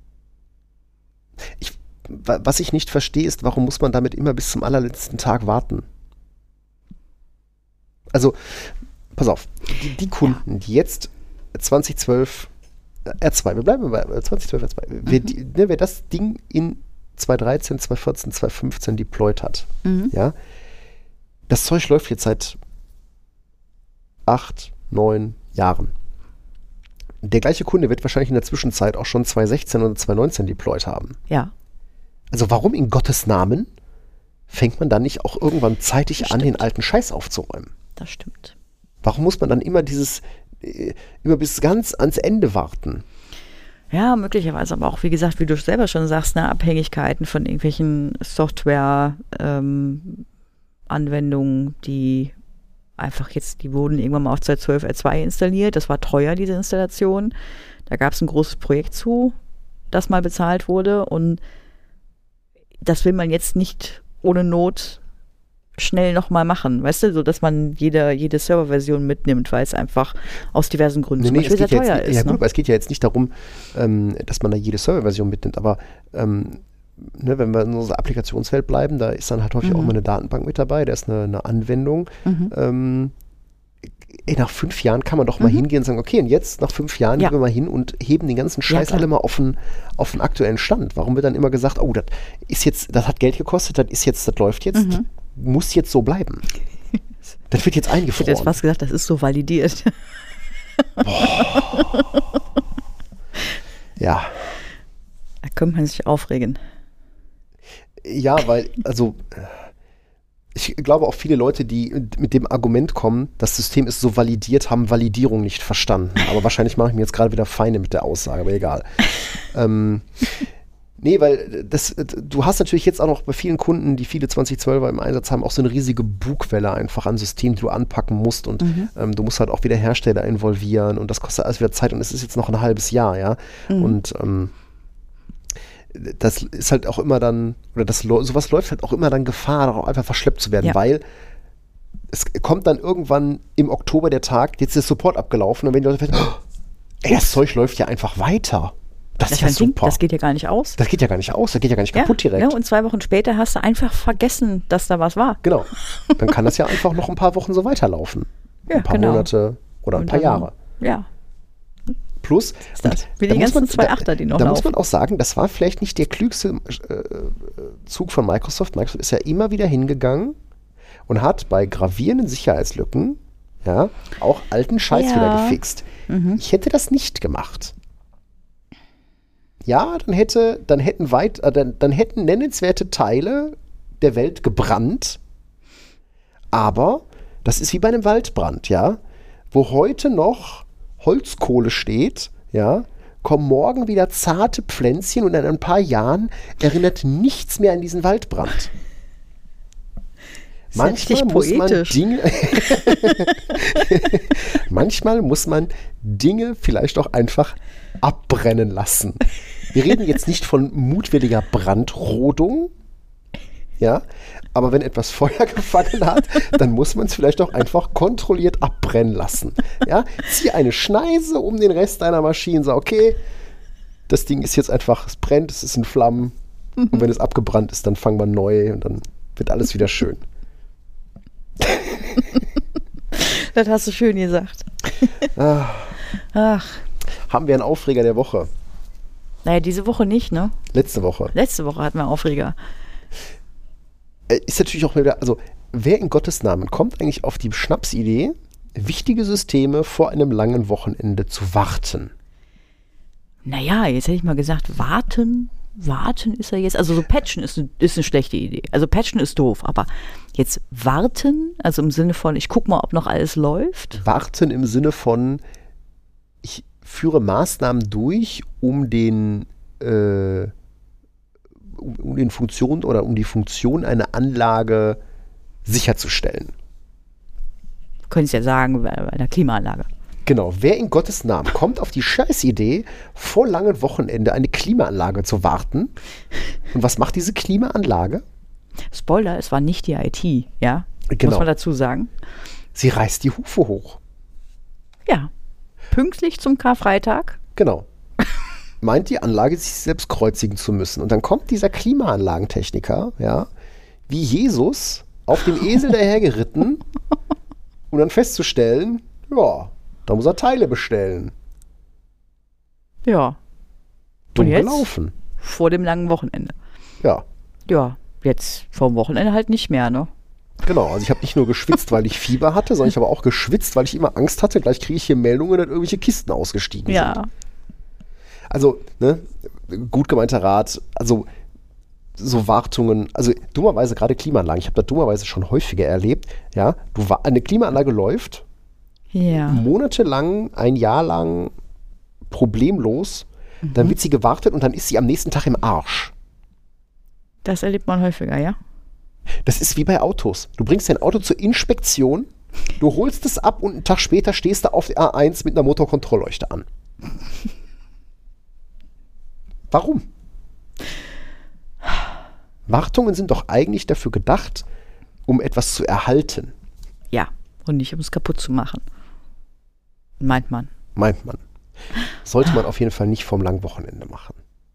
Ich, was ich nicht verstehe, ist, warum muss man damit immer bis zum allerletzten Tag warten? Also, pass auf, die, die Kunden, die jetzt zweitausendzwölf R zwei, wir bleiben bei zweitausendzwölf R zwei, mhm. wer, die, ne, wer das Ding in zweitausenddreizehn, zweitausendvierzehn, zweitausendfünfzehn deployed hat, mhm. ja, das Zeug läuft jetzt seit acht, neun Jahren. Der gleiche Kunde wird wahrscheinlich in der Zwischenzeit auch schon zweitausendsechzehn oder zweitausendneunzehn deployed haben. Ja. Also warum in Gottes Namen fängt man dann nicht auch irgendwann zeitig an, den alten Scheiß aufzuräumen? Das stimmt. Warum muss man dann immer dieses, äh, immer bis ganz ans Ende warten? Ja, möglicherweise aber auch, wie gesagt, wie du selber schon sagst, ne, Abhängigkeiten von irgendwelchen Software-Anwendungen, ähm, die einfach jetzt, die wurden irgendwann mal auf zweitausendzwölf R zwei installiert. Das war teuer, diese Installation. Da gab es ein großes Projekt zu, das mal bezahlt wurde. Und das will man jetzt nicht ohne Not schnell nochmal machen. Weißt du, so dass man jede, jede Serverversion mitnimmt, weil es einfach aus diversen Gründen nee, zum nee, Beispiel sehr ja teuer jetzt, ist. Ja, ne? gut, aber es geht ja jetzt nicht darum, ähm, dass man da jede Serverversion mitnimmt, aber ähm, Ne, wenn wir in unserer Applikationswelt bleiben, da ist dann halt häufig Mhm. auch mal eine Datenbank mit dabei, da ist eine, eine Anwendung. Mhm. Ähm, ey, nach fünf Jahren kann man doch mal Mhm. hingehen und sagen, okay, und jetzt nach fünf Jahren Ja. gehen wir mal hin und heben den ganzen Scheiß klar. alle mal auf den, auf den aktuellen Stand. Warum wird dann immer gesagt, oh, das ist jetzt, das hat Geld gekostet, das ist jetzt, das läuft jetzt, Mhm. muss jetzt so bleiben. Das wird jetzt Ich hätte eingefroren. jetzt fast gesagt, das ist so validiert. Ja. Da könnte man sich aufregen. Ja, weil, also, ich glaube auch viele Leute, die mit dem Argument kommen, das System ist so validiert, haben Validierung nicht verstanden. Aber wahrscheinlich mache ich mir jetzt gerade wieder Feinde mit der Aussage, aber egal. ähm, nee, weil das, du hast natürlich jetzt auch noch bei vielen Kunden, die viele zweitausendzwölfer im Einsatz haben, auch so eine riesige Bugwelle einfach an Systemen, die du anpacken musst. Und Mhm. ähm, du musst halt auch wieder Hersteller involvieren und das kostet alles wieder Zeit und es ist jetzt noch ein halbes Jahr, ja. Mhm. Und ähm, das ist halt auch immer dann, oder das sowas läuft halt auch immer dann Gefahr, auch einfach verschleppt zu werden, Ja. weil es kommt dann irgendwann im Oktober der Tag, jetzt ist der Support abgelaufen und wenn die Leute feststellen, oh, ey, das Zeug läuft ja einfach weiter. Das, Das, ist ja ist ein Ding, super. das geht ja gar nicht aus. Das geht ja gar nicht aus, das geht ja gar nicht kaputt direkt. Ja, und zwei Wochen später hast du einfach vergessen, dass da was war. Genau. Dann kann das ja einfach noch ein paar Wochen so weiterlaufen. Ja, ein paar genau. Monate oder ein Und paar dann- Jahre. Ja, Plus, ist das. und Wie da die muss ganzen man- zwei da- Achter, die noch Da laufen. muss man auch sagen, das war vielleicht nicht der klügste äh, Zug von Microsoft. Microsoft ist ja immer wieder hingegangen und hat bei gravierenden Sicherheitslücken ja, auch alten Scheiß Ja. wieder gefixt. Mhm. Ich hätte das nicht gemacht. Ja, dann hätte, dann hätten weit, äh, dann, dann hätten nennenswerte Teile der Welt gebrannt. Aber das ist wie bei einem Waldbrand, ja, wo heute noch Holzkohle steht, ja, kommen morgen wieder zarte Pflänzchen und in ein paar Jahren erinnert nichts mehr an diesen Waldbrand. Manchmal muss man Dinge Manchmal muss man Dinge vielleicht auch einfach abbrennen lassen. Wir reden jetzt nicht von mutwilliger Brandrodung, ja, aber wenn etwas Feuer gefangen hat, dann muss man es vielleicht auch einfach kontrolliert abbrennen lassen. Ja, zieh eine Schneise um den Rest deiner Maschine, sag, okay, das Ding ist jetzt einfach, es brennt, es ist in Flammen. Mhm. Und wenn es abgebrannt ist, dann fangen wir neu und dann wird alles wieder schön. Das hast du schön gesagt. Ach. Ach. Haben wir einen Aufreger der Woche? Naja, diese Woche nicht, ne? Letzte Woche. Letzte Woche hatten wir Aufreger. Ist natürlich auch wieder, also wer in Gottes Namen kommt eigentlich auf die Schnapsidee, wichtige Systeme vor einem langen Wochenende zu warten? Naja, jetzt hätte ich mal gesagt, warten, warten ist ja jetzt, also so patchen ist, ist eine schlechte Idee. Also patchen ist doof, aber jetzt warten, also im Sinne von, ich gucke mal, ob noch alles läuft. Warten im Sinne von, ich führe Maßnahmen durch, um den äh, um, um den Funktion oder um die Funktion einer Anlage sicherzustellen. Du könntest ja sagen, bei einer Klimaanlage. Genau, wer in Gottes Namen kommt auf die Scheißidee, vor langem Wochenende eine Klimaanlage zu warten? Und was macht diese Klimaanlage? Spoiler, es war nicht die I T, ja? Genau. Muss man dazu sagen. Sie reißt die Hufe hoch. Ja, pünktlich zum Karfreitag. Genau. Meint die Anlage, sich selbst kreuzigen zu müssen. Und dann kommt dieser Klimaanlagentechniker, ja, wie Jesus auf dem Esel dahergeritten, um dann festzustellen, ja, da muss er Teile bestellen. Ja. Dumm Und jetzt? Gelaufen. Vor dem langen Wochenende. Ja. Ja, jetzt vor dem Wochenende halt nicht mehr, ne? Genau, also ich habe nicht nur geschwitzt, weil ich Fieber hatte, sondern ich habe auch geschwitzt, weil ich immer Angst hatte, gleich kriege ich hier Meldungen, dass irgendwelche Kisten ausgestiegen Ja. sind. Also, ne, gut gemeinter Rat, also so Wartungen, also dummerweise gerade Klimaanlagen, ich habe das dummerweise schon häufiger erlebt, ja, du, eine Klimaanlage läuft, Ja. monatelang, ein Jahr lang problemlos, mhm. dann wird sie gewartet und dann ist sie am nächsten Tag im Arsch. Das erlebt man häufiger, ja? Das ist wie bei Autos. Du bringst dein Auto zur Inspektion, du holst es ab und einen Tag später stehst du auf der A eins mit einer Motorkontrollleuchte an. Warum? Wartungen sind doch eigentlich dafür gedacht, um etwas zu erhalten. Ja, und nicht um es kaputt zu machen. Meint man. Meint man. Sollte man auf jeden Fall nicht vom langen Wochenende machen.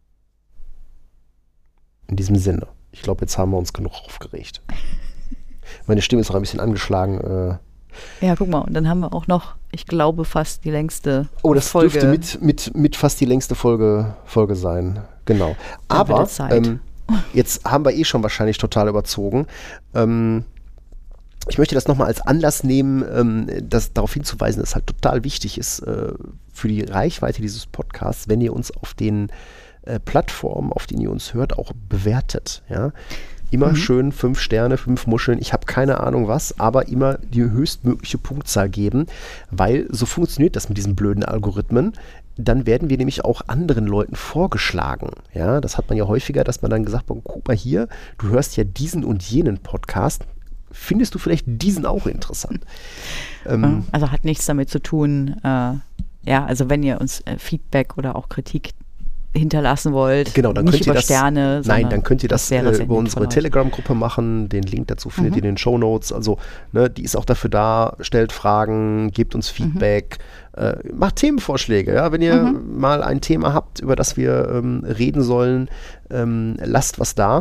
In diesem Sinne. Ich glaube, jetzt haben wir uns genug aufgeregt. Meine Stimme ist noch ein bisschen angeschlagen. Äh Ja, guck mal, und dann haben wir auch noch, ich glaube, fast die längste Oh, das Folge. dürfte mit, mit, mit fast die längste Folge, Folge sein. Genau. Aber ähm, jetzt haben wir eh schon wahrscheinlich total überzogen. Ähm, ich möchte das nochmal als Anlass nehmen, ähm, das, darauf hinzuweisen, dass es halt total wichtig ist äh, für die Reichweite dieses Podcasts, wenn ihr uns auf den äh, Plattformen, auf denen ihr uns hört, auch bewertet. Ja? Immer mhm. schön fünf Sterne, fünf Muscheln, ich habe keine Ahnung was, aber immer die höchstmögliche Punktzahl geben, weil so funktioniert das mit diesen blöden Algorithmen. Dann werden wir nämlich auch anderen Leuten vorgeschlagen. Ja, das hat man ja häufiger, dass man dann gesagt hat, guck mal hier, du hörst ja diesen und jenen Podcast, findest du vielleicht diesen auch interessant? ähm, also hat nichts damit zu tun, äh, ja, also wenn ihr uns äh, Feedback oder auch Kritik hinterlassen wollt, genau, dann nicht könnt ihr über das, Sterne, nein, dann könnt ihr das, das äh, über unsere Telegram-Gruppe machen. Den Link dazu findet mhm. ihr in den Shownotes. Also, ne, die ist auch dafür da. Stellt Fragen, gebt uns Feedback, mhm. äh, macht Themenvorschläge. Ja? Wenn ihr mhm. mal ein Thema habt, über das wir ähm, reden sollen, ähm, lasst was da.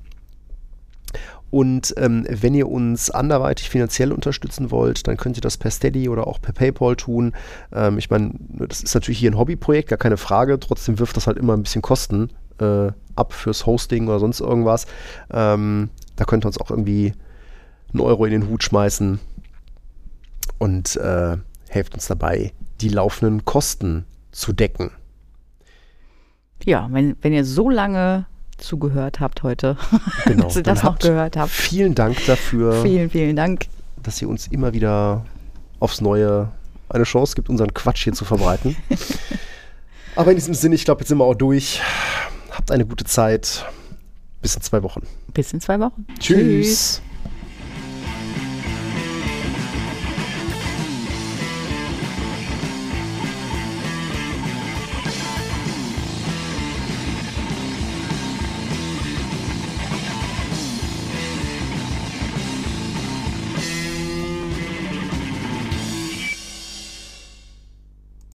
Und ähm, wenn ihr uns anderweitig finanziell unterstützen wollt, dann könnt ihr das per Steady oder auch per PayPal tun. Ähm, ich meine, das ist natürlich hier ein Hobbyprojekt, gar keine Frage. Trotzdem wirft das halt immer ein bisschen Kosten äh, ab fürs Hosting oder sonst irgendwas. Ähm, da könnt ihr uns auch irgendwie einen Euro in den Hut schmeißen und äh, helft uns dabei, die laufenden Kosten zu decken. Ja, wenn, wenn ihr so lange zugehört habt heute, genau, dass ihr das noch gehört habt. Vielen Dank dafür. Vielen, vielen Dank. Dass ihr uns immer wieder aufs Neue eine Chance gibt, unseren Quatsch hier zu verbreiten. Aber in diesem Sinne, ich glaube, jetzt sind wir auch durch. Habt eine gute Zeit. Bis in zwei Wochen. Bis in zwei Wochen. Tschüss. Tschüss.